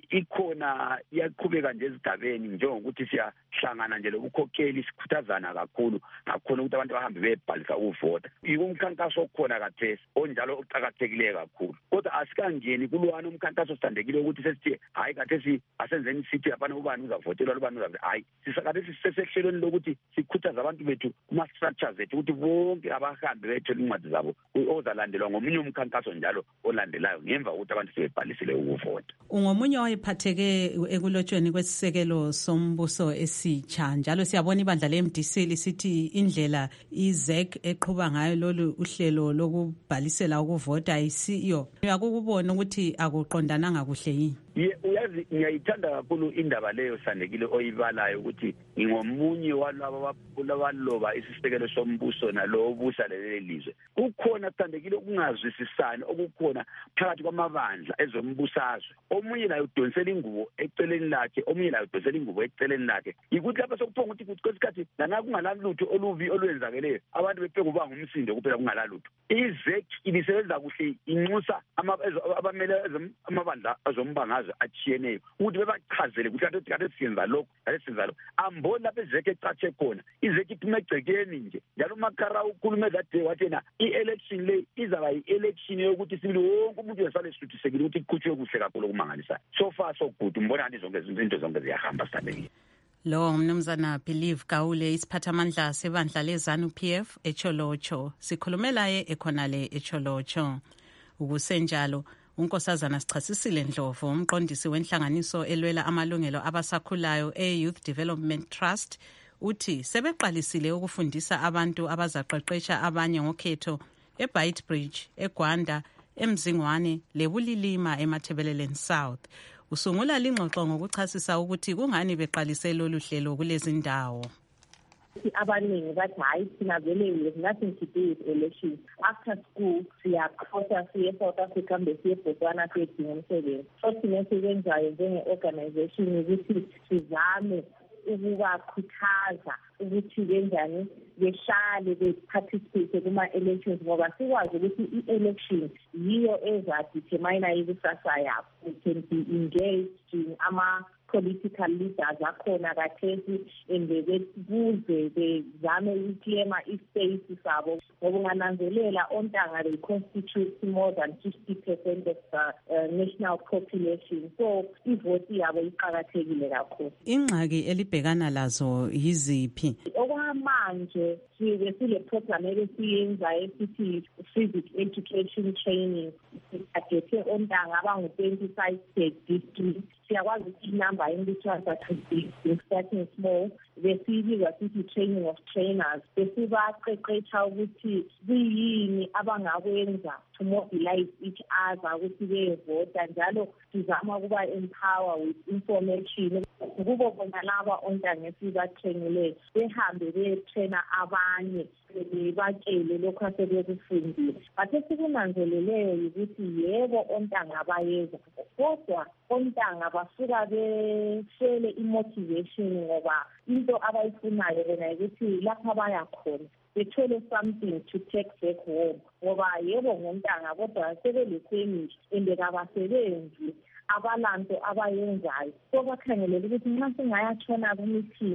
ikhona iyaqhubeka nje ezigabeni njengokuthi siyahlangana nje lobukhokheli sikhuthazana kakhulu ngakhona ukuthi abantu bahambe bebhalisa ukuvota. Umkhankaso okhona kathesi onjalo uqhakathekileyo kakhulu, kodwa asikangeni kulwana umkhankaso Sithandekile ukuthi sesithi hayi kathesi asenzeni sithi lapha ubani uzavotelwa ubani uzavotelwa. Hayi, sisakathesi sisehlelweni lokuthi sikhuthaza abantu bethu kuma structures ethu ukuthi bonke abahambe bethola incwadi zabo ozalandelwa ngomunye umkhankaso njalo olandelayo ngemva ukuthi abantu sebebhalisile ukuvota. Ungomunye wayephatheke ekulotshweni kwesisekelo sombuso esitsha, njalo siyabona ibandla le-MDC lisithi indlela iZEC eqhuba ngayo lolu uhlelo lokubhalisela ukuvota ayisiyo. Uyakubona ukuthi akuqondananga kuhle yini? Uyazi ngiyayithanda kakhulu indaba leyo Sithandekile oyibalayo ukuthi ngomunye walabo abaloba isisekelo sombuso nalo obusa leli lizwe. Kukhona Sithandekile ukungazwisisani okukhona phakathi kwamabandla ezombusazwe. Omunye naye udonsela ingubo eceleni lakhe, omunye naye udonsela ingubo eceleni lakhe. Yikuthi lapha sokuphonga ukuthi kwesikhathi lana kungalalutho oluvi olwenzakeleyo abantu bephe kuba ngumsindo kuphela kungalalutho. iZEC ibisebenza kuhle inxusa abamele amabandla azombangazwe achiyeneyo ukuthi bebachazele ukuthi kade siyenza lokho kade siyenza lokho. Amboni lapha iZEC ecatshe khona, iZEC iphume egcekeni nje njalo uMakara ukhulume kade wathi na i-election le izaba i-election yokuthi sibili wonke umuntu uyasale esuthisekile ukuthi iqhutshwe kuhle kakhulu okumangalisayo. So far so good, umbona ngathi zonke izinto zonke ziyahamba Sithandekile. Lo mnumzana Believe Gawule, isiphathamandla sebandla leZANU-PF eCholocho, sikhulumelaye ekhonale eCholocho. Ukusenjalo uNkosazana Sichasisile Ndlovu, umqondisi wenhlanganiso elwela amalungelo abasakhulayo e-Youth Development Trust, uthi sebeqalisile ukufundisa abantu abazaqeqesha abanye ngokhetho eBeitbridge, eGwanda, eMzingwane, leBulilima eMathebeleleni South. Usungula lingxoxo ngokuchasisa ukuthi kungani beqalise lolu hlelo kulezi ndawo. Abaningi bathi hayi thina vele we have nothing to do with elections. After school siyakhosa siye South Africa mbe siye Botswana siyedinga umsebenzi. So thina sikwenzayo njenge-organization ukuthi sizame ukubakhuthaza ukuthi benjani behlale beparticipate kuma-elections ngoba sikwazi ukuthi i-election yiyo ezadetermine ikusasa yabo. We can be engaged in political leaders akhona kathesi kuze bezame ukulema ispace sabo ngoba ungananzelela ontanga they constitute more than 50% of the national population, so ivoti yabo iqakathekile kakhulu. Ingxaki elibhekana lazo yiziphi? Okwamanje sile program esiyenza esithi civic education training, sitargete ontanga abangu-25 per district. Siyakwazi ukuthi inumber engitshasa starting small, besiyibiza sithi training of trainers, besibaqeqesha ukuthi kuyini abangakwenza to mobilize each other ukuthi bevota, njalo sizama ukuba empower with information kubo bona laba ontanga esibatrainileyo behambe betraina abanye batshele lokhu asebekufundile. Bathe sikunanzeleleyo ukuthi yebo ontanga bayeza, kodwa ontanga basuka beshele imotivation ngoba into abayifunayo bona ukuthi lapha baya khona bethole something to take back home ngoba yebo ngontanga kodwa sebelefamily kabasebenzi abalanto abayenzayo. So bakhangelela ukuthi nxa singayatshona kumeeting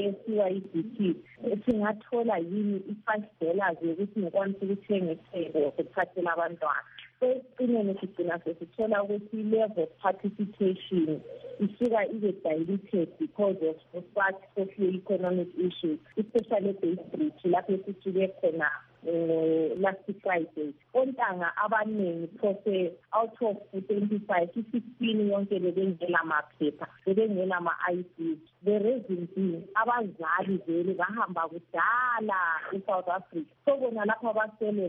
ye-CYDP singathola yini $5 yokuthi ngikwanise ukuthenga isithelo sokuphathela abantwana. So ekugcineni sigcina sesithola ukuthi level of participation isuka ibe diluted because of such socio-economic issues, especially Beitbridge lapho esisuke khona last Friday. Ontanga abaningi phose out of 25, 16 yonke bebengela maphepha, bebengela ma-ID. The reason being abazali vele bahamba kudala eSouth Africa. So bona lapho abasele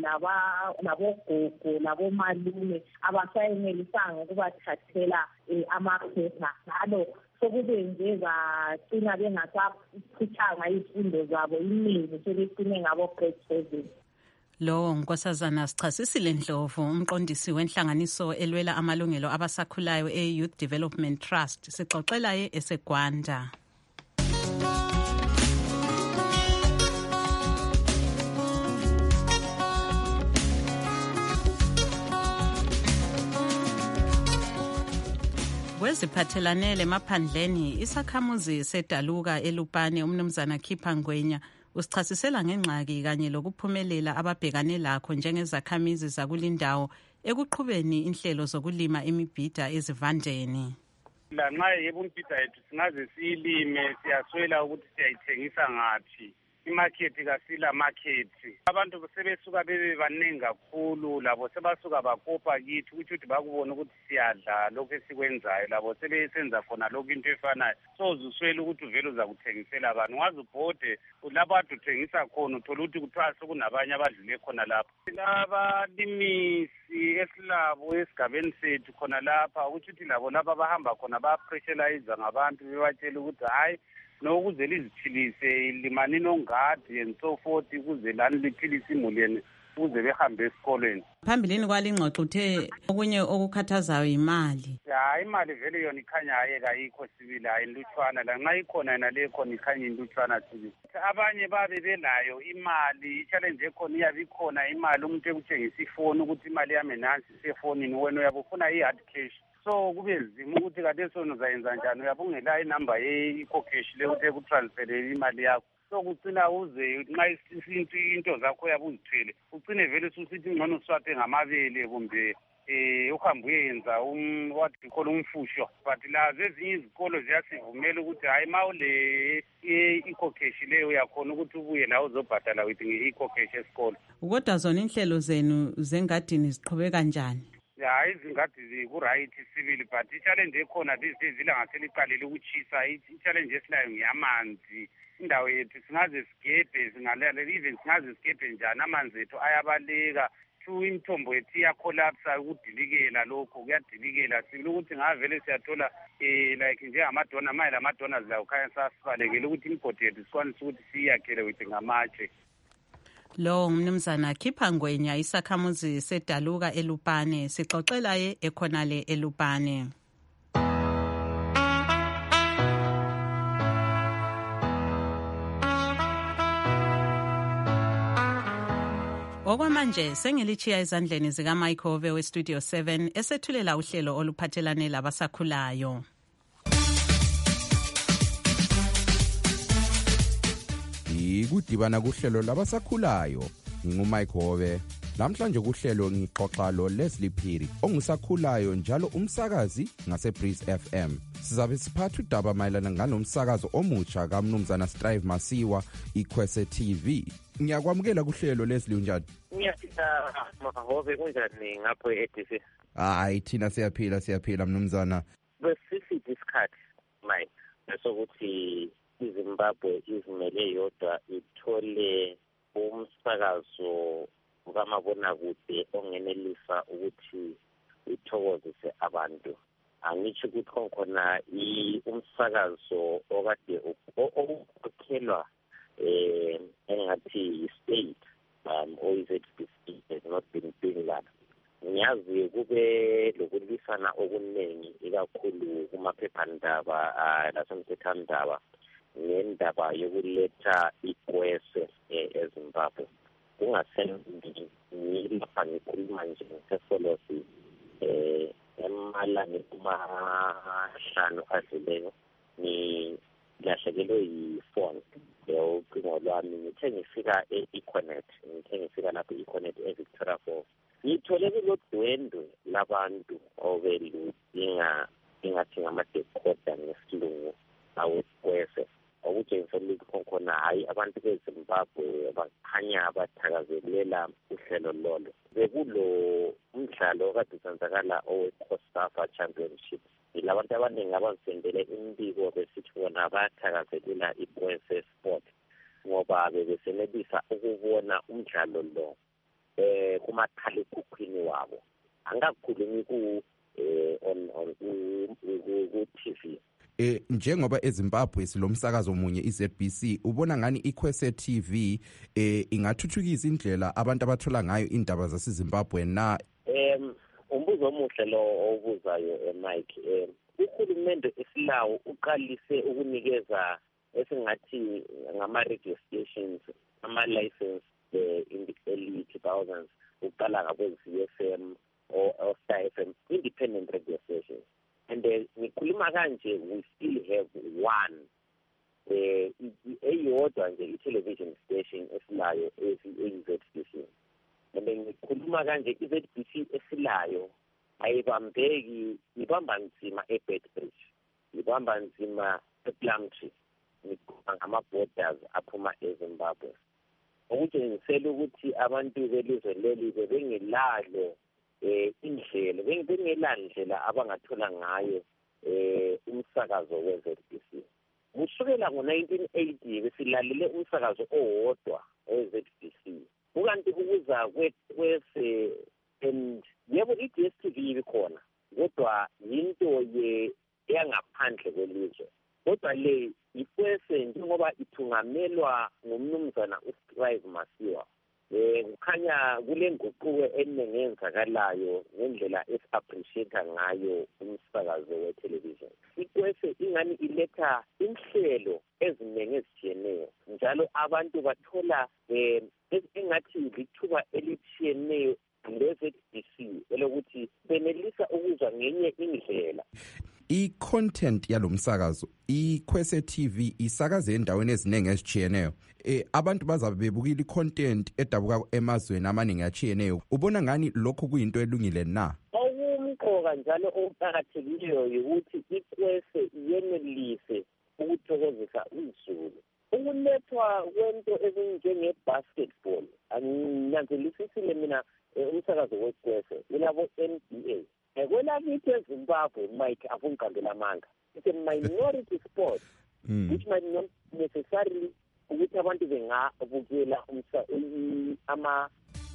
labogogo labomalume abasayenelisanga ukubathathela amaphepha njalo sokube bagcina bengasaphuthanga izifundo zabo iningi sebegcine ngabo grade 7. Lo Nkosazana Sichasisile Ndlovu, umqondisi wenhlanganiso elwela amalungelo abasakhulayo e-Youth Development Trust, sixoxela eseGwanda. Kweziphathelane lemaphandleni, isakhamuzi seDaluka eLupane umnumzana Khipha Ngwenya usichasisela ngengxaki kanye lokuphumelela ababhekane lakho njengezakhamizi zakulindawo ekuqhubeni inhlelo zokulima imibhida ezivandeni. Lanxa yebo imibhida yethu singaze siyilime siyaswela ukuthi siyayithengisa ngaphi. Imarket kasila market. Abantu sebesuka bebe baningi kakhulu, labo sebasuka bakopa kithi ukuthi bakubona ukuthi siyadla lokho esikwenzayo, labo sebesenza khona lokho into efanayo. So uzuswela ukuthi uvele uzakuthengisela abantu. Ungaze ubhode lapho ade uthengisa khona uthola ukuthi kuthiwa sekunabanye abadlule khona lapho. Labalimisi esilabo esigabeni sethu khona lapha ukuthi labo laba bahamba khona bapressurize ngabantu bebatshela ukuthi hayi nokuze liziphilise limani nongadi and so forth ukuze lani liphilise imuli yenu ukuze behambe esikolweni. Phambilini kwalingxoxo uthe okunye okukhathazayo imali. Ya imali vele yona ikhanya ayeka ayikho sibili ayinlutshwana, lanxa ikhona yena le khona ikhanya inlutshwana sibili. Abanye babe belayo imali, i-challenge ekhona iyabe ikhona imali, umuntu ekutshengisa ifoni ukuthi imali yami nansi isefonini, wena uyabe ufuna i-hard cash. So kube nzima ukuthi kade sona uzayenza njani, uyabe ungela inamba ye-ecocash le ukuthi ekutransferele imali yakho. So kucina uze nxa into zakho yabe uzithwele ucine vele ususithi ngcono uswaphe ngamabele kumbe uhambe uyenza wathi khona umfusho. But lazo ezinye izikolo ziyasivumela ukuthi hayi ma ule i-ecocash leyo uyakhona ukuthi ubuye la uzobhadala with nge-ecocash esikolo. Kodwa zona inhlelo zenu zengadini ziqhubeka kanjani? Ya izingadi ku-right civil, but i-challenge ekhona these days ilanga seliqalile ukutshisa. I-challenge esilayo ngeyamanzi. Indawo yethu singaze sigebhe, even singaze sigebhe njani amanzi ethu ayabaleka yethu imithombo yethu iyakolapsa ukudilikela lokho kuyadilikela sibili ukuthi ngavele siyathola like njengamadona maye lamadona lawo khanya sasibalekele ukuthi imigodi yethu sikwanise ukuthi siyakhele with ngamatshe. Lo ngumnumzana Khipha Ngwenya isakhamuzi seDaluka eLupane sixoxela ekhonale eLupane. Okwamanje sengilichiya ezandleni zika Mike Hove we Studio 7 esethulela uhlelo oluphathelane labasakhulayo. Ikudibana kuhlelo labasakhulayo ngumike Hove. Namhlanje kuhlelo ngixoxa lo Leslie Phiri ongusakhulayo njalo umsakazi ngase Breeze FM. Sizabe siphatha udaba mayelana nganomsakazo omutsha kaMnumzana Strive Masiwa iKwese TV. Ngiyakwamukela kuhlelo Leslie, unjani? Ngiyafika Hove, kunjani ngapho eDC? Hayi thina siyaphila Mnumzana. Besisithi isikhathi Mike esokuthi iZimbabwe izimele yodwa ithole umsakazo ukamabonakude ongenelisa ukuthi ithokozise abantu. Angithi ukuthi khona umsakazo okade okhokhelwa engathi state or ZBC has not been doing that. Ngiyazi kube lokulisana okuningi ikakhulu kumaphephandaba lasemthethwandaba ngendaba yokuletha ikwese eZimbabwe. Kungasendi ngilapha ngikhuluma nje ngesolosi emalanga kumahlanu adluleyo ngilahlekelwe yifoni ucingo lwami ngithe ngifika e-Econet lapho e-Econet eVictoria Falls. Ngithole kulodwendwe labantu obeludinga ingathi ngamadecoder ngesilungu awekwese okutshengisa ukuthi khona hayi abantu beZimbabwe bakhanya bathakazelela uhlelo lolo. Bekulo umdlalo okade usenzakala owe-COSAFA Championship. Labantu abaningi abazisendele imbiko besithi bona bayathakazelela ikwese sport ngoba bebesenelisa ukubona umdlalo lo kumakhalekhukhwini wabo. Angakhulumi ku-TV. Njengoba eZimbabwe silomsakazo omunye iZBC, ubona ngani iKwese TV ingathuthukisa indlela abantu abathola ngayo indaba zaseZimbabwe na? Umbuzo omuhle lo obuzayo Mike. Uhulumende esilawo uqalise ukunikeza esingathi ngama-radio stations ama-license in the early 2000s uqala ngabo-ZFM or Star FM, independent radio stations. And ngikhuluma kanje, we still have one eyodwa nje i-television station esilayo eyi-ZBC. And ngikhuluma kanje i-ZBC esilayo ayibambeki, ibamba nzima eBedbridge, ibamba nzima ePlumtree, ngikhuluma ngama-borders aphuma eZimbabwe. Okutshengisela ukuthi abantu belizwe leli bengelalo indlela bengelandlela abangathola ngayo umsakazo we-ZBC. Kusukela ngo-1980 besilalele umsakazo owodwa we-ZBC. Ukanti ukuza kwese and yebo i-DSTV ibikhona kodwa yinto yangaphandle kwelizwe. Kodwa le ikwese njengoba ithungamelwa ngumnumzana uStrive Masiwa kukhanya kule nguquko eningi eyenzakalayo ngendlela esi-appreciate ngayo umsakazo we-television. Ikwese ingani iletha inhlelo eziningi ezitshiyeneyo njalo abantu bathola engathi lithuba elitshiyeneyo le-ZBC elokuthi benelisa ukuzwa ngenye indlela. I-content yalomsakazo iKwese TV isakaze endaweni eziningi ezitshiyeneyo. Abantu bazabe bebukile i-content edabuka emazweni amaningi atshiyeneyo. Ubona ngani lokho kuyinto elungile na? Okumqoka njalo okuqakathekileyo ukuthi iKwese yenelise ukuthokozisa uzulu. Ukulethwa kwento ezinjenge-basketball anginanzelisisile mina umsakazo weKwese ilabo NBA. Kwelakithi eZimbabwe Mike akungiqambela amanga. It's a minority sport which might not necessarily ukuthi abantu bengabukela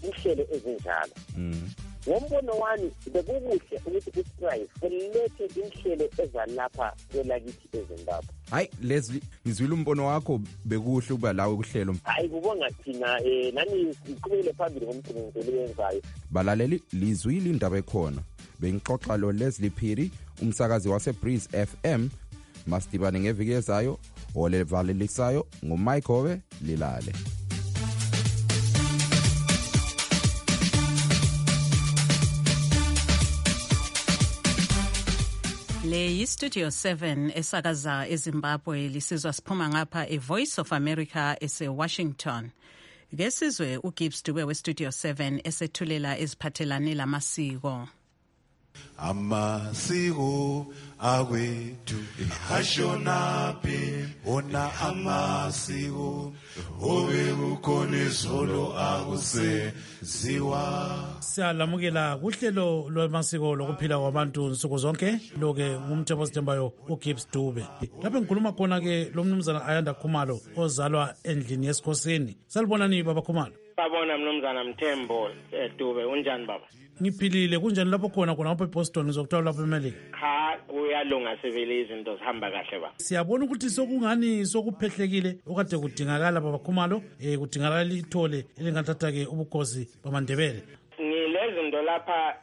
uhlelo ezinjalo. Ngombono wami bekukuhle ukuthi uStrive ulethe inhlelo ezalapha kwelakithi eZimbabwe. Hayi Leslie, ngizwile umbono wakho bekuhle ukuba lawe kuhlelo. Hayi kubonga thina nani siqhubekele phambili ngomsebenzi owenzayo. Balaleli lizwile indaba ekhona. Bengixoxa lo Leslie Phiri, umsakazi wase Breeze FM. Masibane ngeviki ezayo olevalelisayo nguMike Howe Lilale. Le yiStudio 7 esakaza eZimbabwe lisizwa siphuma ngapha eVoice of America eseWashington. Ngesizwe uGibbs Dube weStudio 7 esethulela eziphathelane lamasiko. Amasiko awethu ashonaphi ona amasiko obekukhona izolo akuseziwa. Siyalamukela kuhlelo lwamasiko lokuphila kwabantu nsuku zonke lo-ke ngumthembu osithembayo uGibbs Dube. Lapho ngikhuluma khona ke lo mnumzana Ayanda Khumalo ozalwa endlini yesikhosini. Salibonani baba Khumalo. Babona mnumzana Mthembo Dube, unjani baba? Ngiphilile, kunjani lapho khona lapha eBoston ngizokuthola lapha eMelika? Cha kuyalunga sevele izinto zihamba kahle baba. Siyabona ukuthi sokungani sokuphehlekile okade kudingakala baba Khumalo, kudingakala ithole elingathatha ke ubukhosi bamaNdebele. Ngilezinto lapha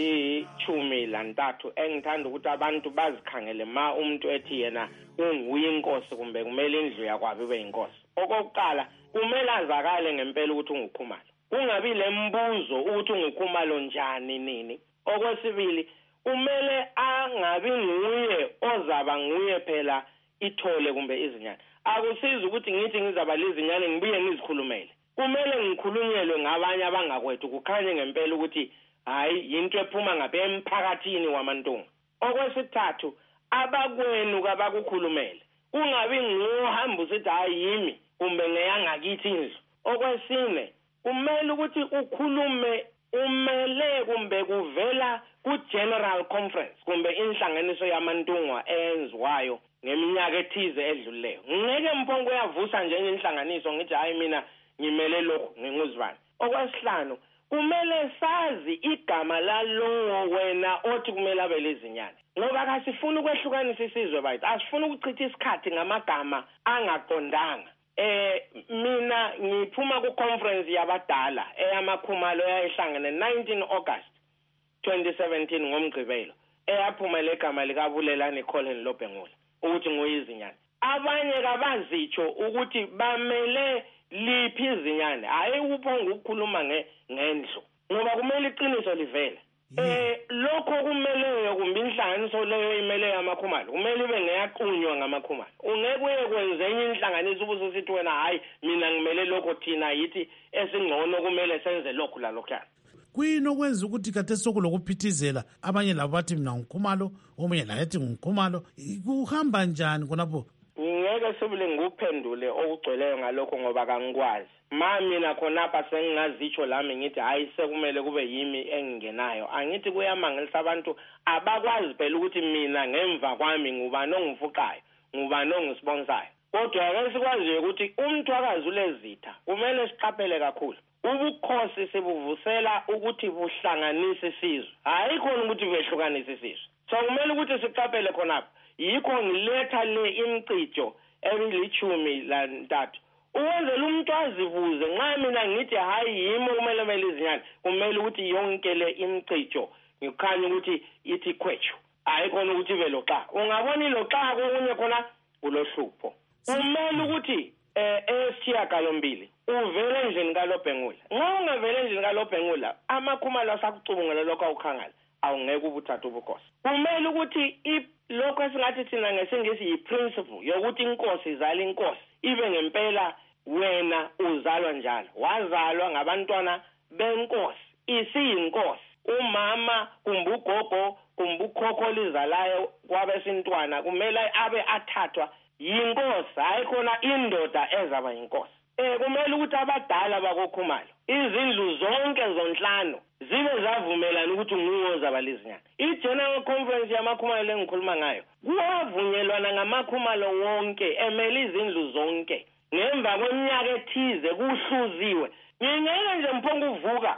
ezi13 engithanda ukuthi abantu bazikhangele ma umuntu ethi yena unguye inkosi kumbe kumele indlu yakwabe ibe inkosi. Okokuqala kumele azakale ngempela ukuthi unguKhumalo. Kungabi lembuzo ukuthi unguKhumalo njani nini. Okwesibili kumele angabi nguye ozaba nguye phela ithole kumbe izinyane. Akusizi ukuthi ngithi ngizaba lezinyane ngibuye ngizikhulumele. Kumele ngikhulunyelwe ngabanye abangakwethu kukhanye ngempela ukuthi hayi into ephuma ngapha emphakathini wamantunga. Okwesithathu abakwenu kabakukhulumele. Kungabi nguhamba usithi hayi yimi kumbe ngeyangakithi indlu. Okwesine kumele ukuthi ukhulume umele kumbe kuvela ku-General Conference kumbe inhlanganiso yamantungwa eyenziwayo ngeminyaka ethize edlulileyo. Ngeke mphongo uyavusa nje inhlanganiso ngithi hayi mina ngimele lokho nginguzibani. Okwesihlanu kumele sazi igama lalowo wena othi kumele abe lezinyane. Ngoba kasifuna ukwehlukanisa isizwe bayithi. Asifuna ukuchitha isikhathi ngamagama angaqondanga. Mina ngiphuma ku-conference yabadala eyamakhumalo eyayihlangene 19 August 2017 ngomgqibelo eyaphuma legama likabulelani Colin Lobhengula ukuthi nguyizinyane. Abanye kabazitsho ukuthi bamele liphi izinyane, hayi uphonga ukukhuluma ngendlu ngoba kumele iqiniso livele. Lokho kumeleyo kumbe inhlanganiso leyo imele yamakhumalo kumele ibe ngeyaqunywa ngamakhumalo. Ungeke uye kwenza enye inhlanganiso ubuso sithi wena hayi mina ngimele lokho thina yithi esingcono kumele senze lokho la lokhana. Kuyini okwenza ukuthi kade sokulokuphithizela abanye labo bathi mina nguKhumalo omunye la yathi nguKhumalo kuhamba njani khonapho? Ngeke sibule ngikuphendule okugcweleyo ngalokho ngoba kangikwazi. Mina khonapha sengingazitsho lami ngithi hayi sekumele kube yimi engingenayo. Angithi kuyamangelisa abantu abakwazi phela ukuthi mina ngemva kwami ngubani ongifuqayo, ngubani ongisponsayo. Kodwa ake sikwazi ukuthi umthwakazi ulezitha kumele siqaphele kakhulu. Ubukhosi sibuvusela ukuthi buhlanganise isizwe, hayi khona ukuthi behlukanise isizwe. So kumele ukuthi siqaphele khonapha. Yikho ngiletha le imicijo eli13 ukwenzela umuntu azibuze nxa mina ngithi hayi yimi kumele mele izinyane kumele ukuthi yonke le imicijo ngikhanya ukuthi ithi khwetshu hayi khona ukuthi ibe loxa. Ungabona iloxa kokunye khona kulohlupho. Kumele ukuthi esiyagalombili uvele endlini kaLobhengula. Nxa ungavele endlini kaLobhengula amakhumalo asakucubungela lokho awukhangala awungeke ubuthatha ubukhosi. Kumele ukuthi lokho esingathi thina ngesingisi yi-principle yokuthi inkosi izala inkosi ibe ngempela wena uzalwa njalo. Wazalwa ngabantwana benkosi, isiyinkosi. Umama kumbe ugogo kumbe ukhokho lizalayo kwabesintwana kumele abe athathwa yinkosi, hayi khona indoda ezaba yinkosi. Kumele ukuthi abadala bakoKhumalo izindlu zonke zonhlanu zibe zavumelana ukuthi nguwe ozaba lezinyane. I-General Conference yamakhumalo engikhuluma ngayo kuyavunyelwana ngamakhumalo wonke emele izindlu zonke. Ngemva kweminyaka ethize kuhluziwe ngingeke nje mphongo uvuka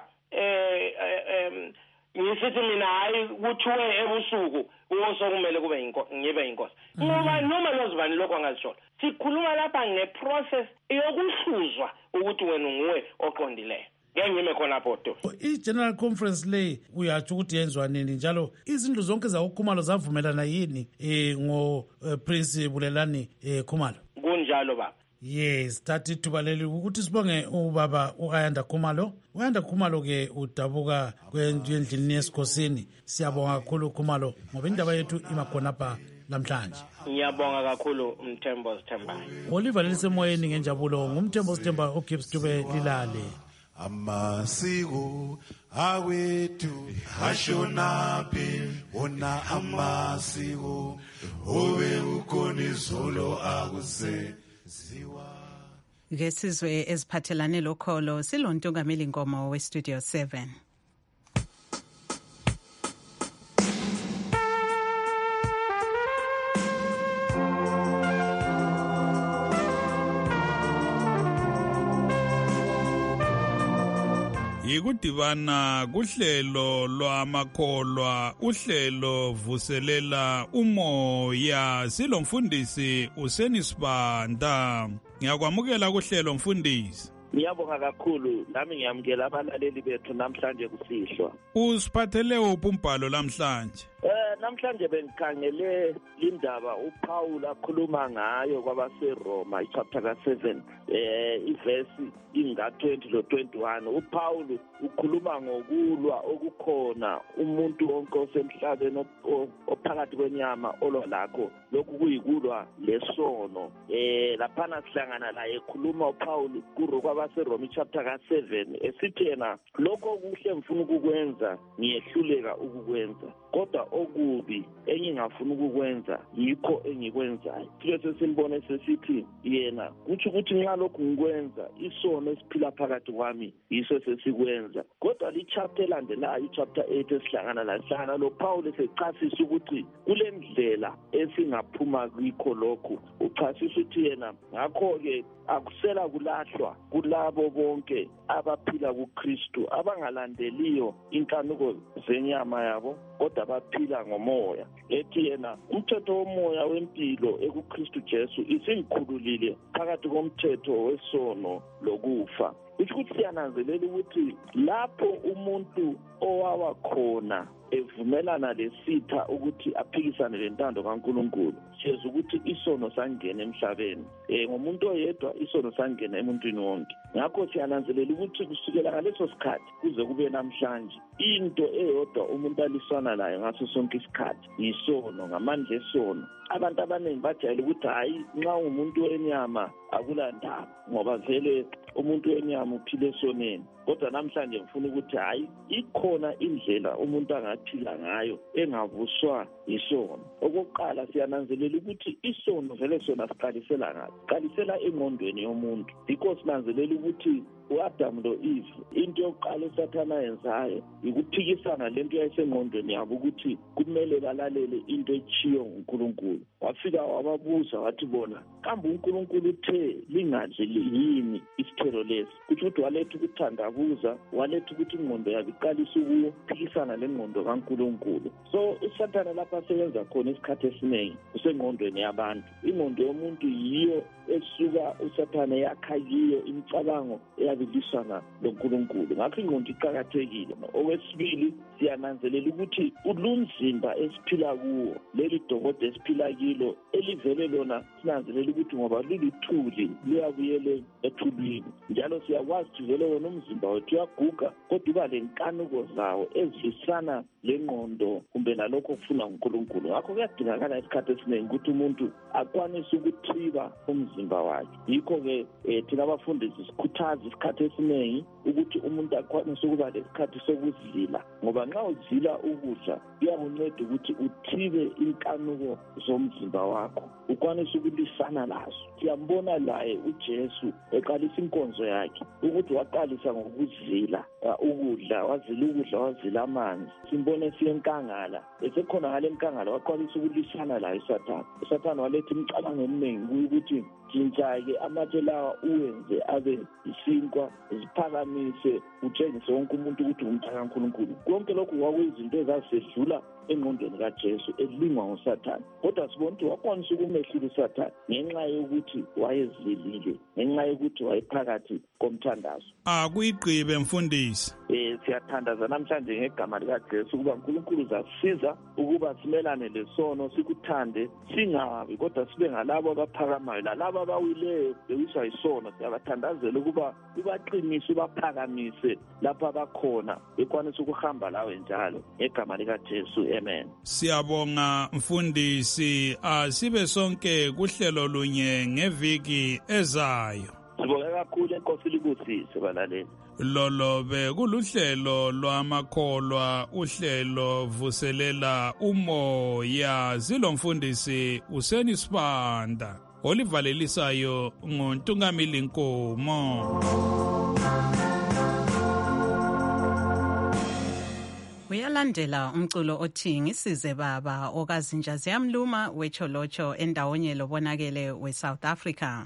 ngisithi mina hayi kuthiwe ebusuku usokumele kube ngibe inkosi ngoba noma nozibani lokho angazishola sikhuluma lapha ngeprocess yokuhluzwa ukuthi wena nguwe oqondileyo ngengime khona photo i-general conference le uyatsho ukuthi yenziwa nini njalo izindlu zonke zakukhumalo zavumelana yini ngo-prince Bulelani Khumalo kunjalo baba yes thatha ithuba leli ukuthi sibonge ubaba u-Ayanda Khumalo. U-Ayanda Khumalo-ke udabuka endlini yesikhosini. Siyabonga kakhulu Khumalo ngoba indaba yethu imakhonapha namhlanje. Ngiyabonga kakhulu Mthembo Sithembayo. Oliver lisemoyeni ngenjabulo ngumthembo Sithembayo uGibbs Dube lilale. Amasiko awethu ashonaphi wona amasiko obe ukhona izolo akuseziwa ngesizwe eziphathelane lokholo silontungameli Nkomo weStudio 7. Ikudibana kuhlelo lwamakholwa uhlelo vuselela umoya silomfundisi uSenisibanda. Ngiyakwamukela kuhlelo mfundisi. Ngiyabonga kakhulu nami ngiyamukela abalaleli bethu namhlanje kusihlwa. Usiphathele uphi umbhalo namhlanje? Namhlanje bengikhangele indaba uPaul akhuluma ngayo kwabaseRoma ichapter ka7 ivesi inga20 lo 21. uPaul ukhuluma ngokulwa okukhona umuntu wonke osemhlabeni ophakathi kwenyama olwa lakho lokhu kuyikulwa lesono. Laphana sihlangana la ekhuluma uPaul kwabaseRoma ichapter ka7 esithi yena lokho kuhle ngifuna ukukwenza ngiyehluleka ukukwenza kodwa okubi engingafuna ukukwenza yikho engikwenzayo. Sike simbone sesithi yena kuthi ukuthi nxa lokhu ngikwenza isono esiphila phakathi kwami yiso sesikwenza. Kodwa lichapter elandelayo ichapter 8 esihlangana la sihlangana lo Paul esechasisa ukuthi kule ndlela esingaphuma kikho lokhu uchasisa ukuthi yena ngakho ke akusela kulahlwa kulabo bonke abaphila kuKristu abangalandeliyo inkanuko zenyama yabo kodwa baphila ngomoya. Ethi yena umthetho womoya wempilo ekuKristu Jesu isingikhululile phakathi komthetho wesono lokufa. Ukuthi siyananzelela ukuthi lapho umuntu owawa khona evumelana lesitha ukuthi aphikisane lentando kaNkuluNkulu siyeza ukuthi isono sangena emhlabeni ngomuntu oyedwa isono sangena emuntwini wonke. Ngakho siyananzelela ukuthi kusukela ngaleso sikhathi kuze kube namhlanje into eyodwa umuntu aliswana nayo ngaso sonke isikhathi isono ngamandla esono. Abantu abaningi bajayele ukuthi hayi nxa umuntu wenyama akulandaba ngoba vele umuntu wenyama uphile esoneni. Kodwa namhlanje ngifuna ukuthi hayi ikhona indlela umuntu angaphila ngayo engavuswa isono. Okokuqala siyananzelela ukuthi isono vele sona siqalisela ngathi siqalisela engqondweni yomuntu. Because sinanzelela ukuthi uAdam lo Eve into yokuqala uSathana yenzayo ukuphikisana lento yayisengqondweni yabo ukuthi kumele balalele into echiyo uNkulunkulu. Wafika wababuza wathi bona kambe uNkulunkulu uthe lingadli yini isithelo lesi? Ukuthi waletha ukuthandabuza waletha ukuthi ingqondo yabo iqalise ukuphikisana lengqondo kaNkulunkulu. So uSathana lapha asebenza khona isikhathi esiningi usengqondweni yabantu. Ingqondo yomuntu yiyo esuka uSathana yakha kiyo imicabango eyabilisana loNkulunkulu. Ngakho ingqondo iqhakathekile. Okwesibili siyananzelela ukuthi ulunzimba esiphila kuwo leli dokodo esiphila kilo elivele lona sinanzelela ukuthi ngoba lilithuli liyabuyele ethulwini. Njalo siyakwazi ukuthi vele wona umzimba wethu uyaguga kodwa uba lenkanuko zawo ezisana lengqondo kumbe nalokho okufuna uNkulunkulu. Ngakho kuyadingakala isikhathi esiningi ukuthi umuntu akwanise ukuthiba umzimba wakhe. Yikho-ke thina abafundisi sikhuthaza isikhathi esiningi ukuthi umuntu akwanise ukuba lesikhathi sokuzila ngoba nxa uzila ukudla kuyakunceda ukuthi uthibe inkanuko zomzimba wakho ukwanise ukulisana lazo. Siyambona laye uJesu eqalisa inkonzo yakhe ukuthi waqalisa ngokuzila ukudla wazila amanzi. Simbone siyenkangala esekhona ngale nkangala waqalisa ukulisana laye uSathana. uSathana waletha imicabango eminingi ukuthi jintsha-ke amatshe lawa uwenze abe isinkwa, ziphakamise, utshengise wonke umuntu ukuthi umntana kaNkulunkulu. Konke lokhu kwakuyizinto ezazisedlula engqondweni kaJesu elingwa nguSathane. Kodwa sibona ukuthi wakwanisa ukumehlula uSathane ngenxa yokuthi wayezilile, ngenxa yokuthi wayephakathi komthandazo. Akuyigqibe mfundisi. Siyathandaza namhlanje ngegama likaJesu ukuba uNkulunkulu uzasisiza ukuba simelane lesono, sikuthande, singabi kodwa sibe ngalabo abaphakamayo, lalabo abawileyo bewiswa yisono. Siyabathandazela ukuba ubaqinise, ubaphakamise lapha abakhona, bekwanisa ukuhamba lawe njalo ngegama likaJesu. Amen. Siyabonga mfundisi, asibe sonke kuhlelo lunye ngeviki ezayo. Sibonga kakhulu, enkosi libusise balaleli. Lolo bekuluhlelo lwamakholwa, uhlelo vuselela umoya. Zilomfundisi Useni Sibanda, olivalelisayo nguNtungamili Nkomo. Uyalandela umculo othi ngisize baba okazinja ziyamluma wecholocho endawonye lobonakele we-South Africa.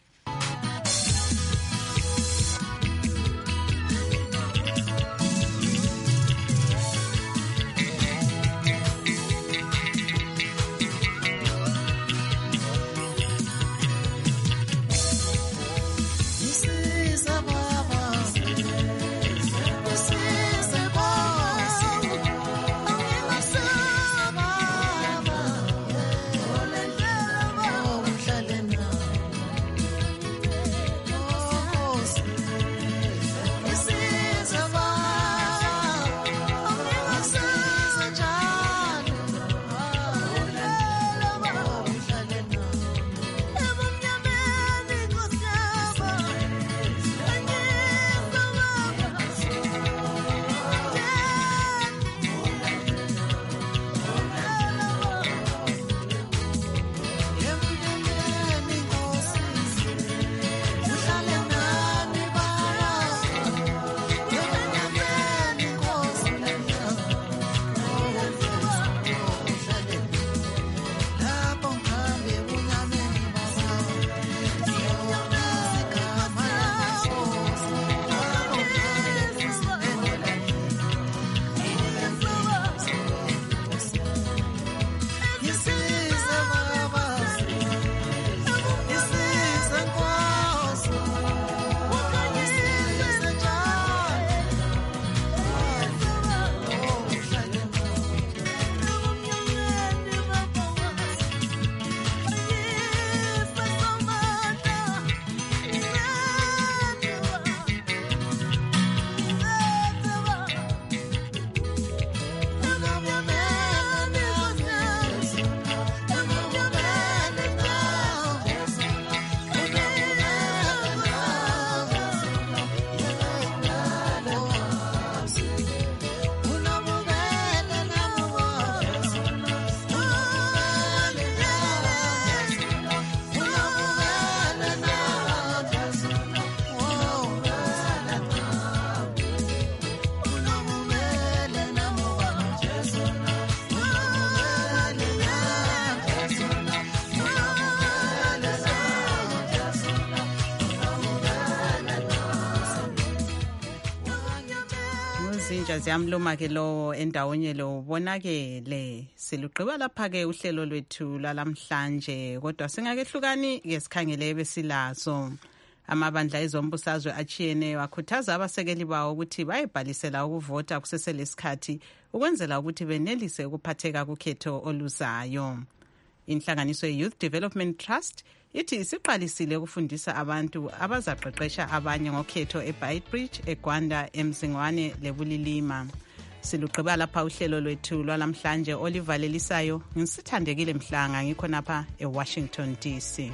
izinja ziyamluma ke lo endawonye lo bonakele. Silugqiba lapha ke uhlelo lwethu lalamhlanje, kodwa singakehlukani ke sikhangele besilazo. Amabandla ezombusazwe achiyeneyo akhuthaza abasekeli bawo ukuthi bayibhalisela ukuvota kuseselesikhathi ukwenzela ukuthi benelise ukuphatheka kukhetho oluzayo. Inhlanganiso ye-Youth Development Trust ithi isiqalisile ukufundisa abantu abazaqeqesha abanye ngokhetho eBeitbridge, eGwanda, eMzingwane leBulilima. Silugqiba lapha uhlelo lwethu lwalamhlanje olivalelisayo. Ngisithandekile Mhlanga, ngikho napha eWashington DC.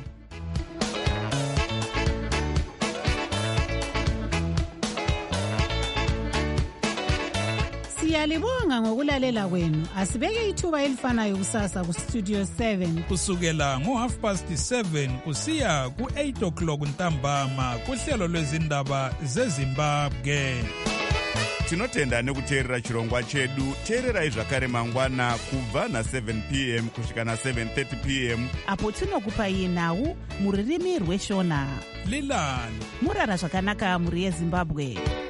Siyalibonga ngokulalela kwenu. Asibeke ithuba elifanayo kusasa ku Studio 7 kusukela ngo7:30 kusiya ku8 o'clock ntambama kuhlelo lwezindaba zeZimbabwe. tinotenda nekuteerera chirongwa chedu. teererai zvakare mangwana kubva na7 p.m. kusvika na7:30 p.m. apo tinokupai nhau mururimi rweshona. lilani murara zvakanaka mhuri yezimbabwe.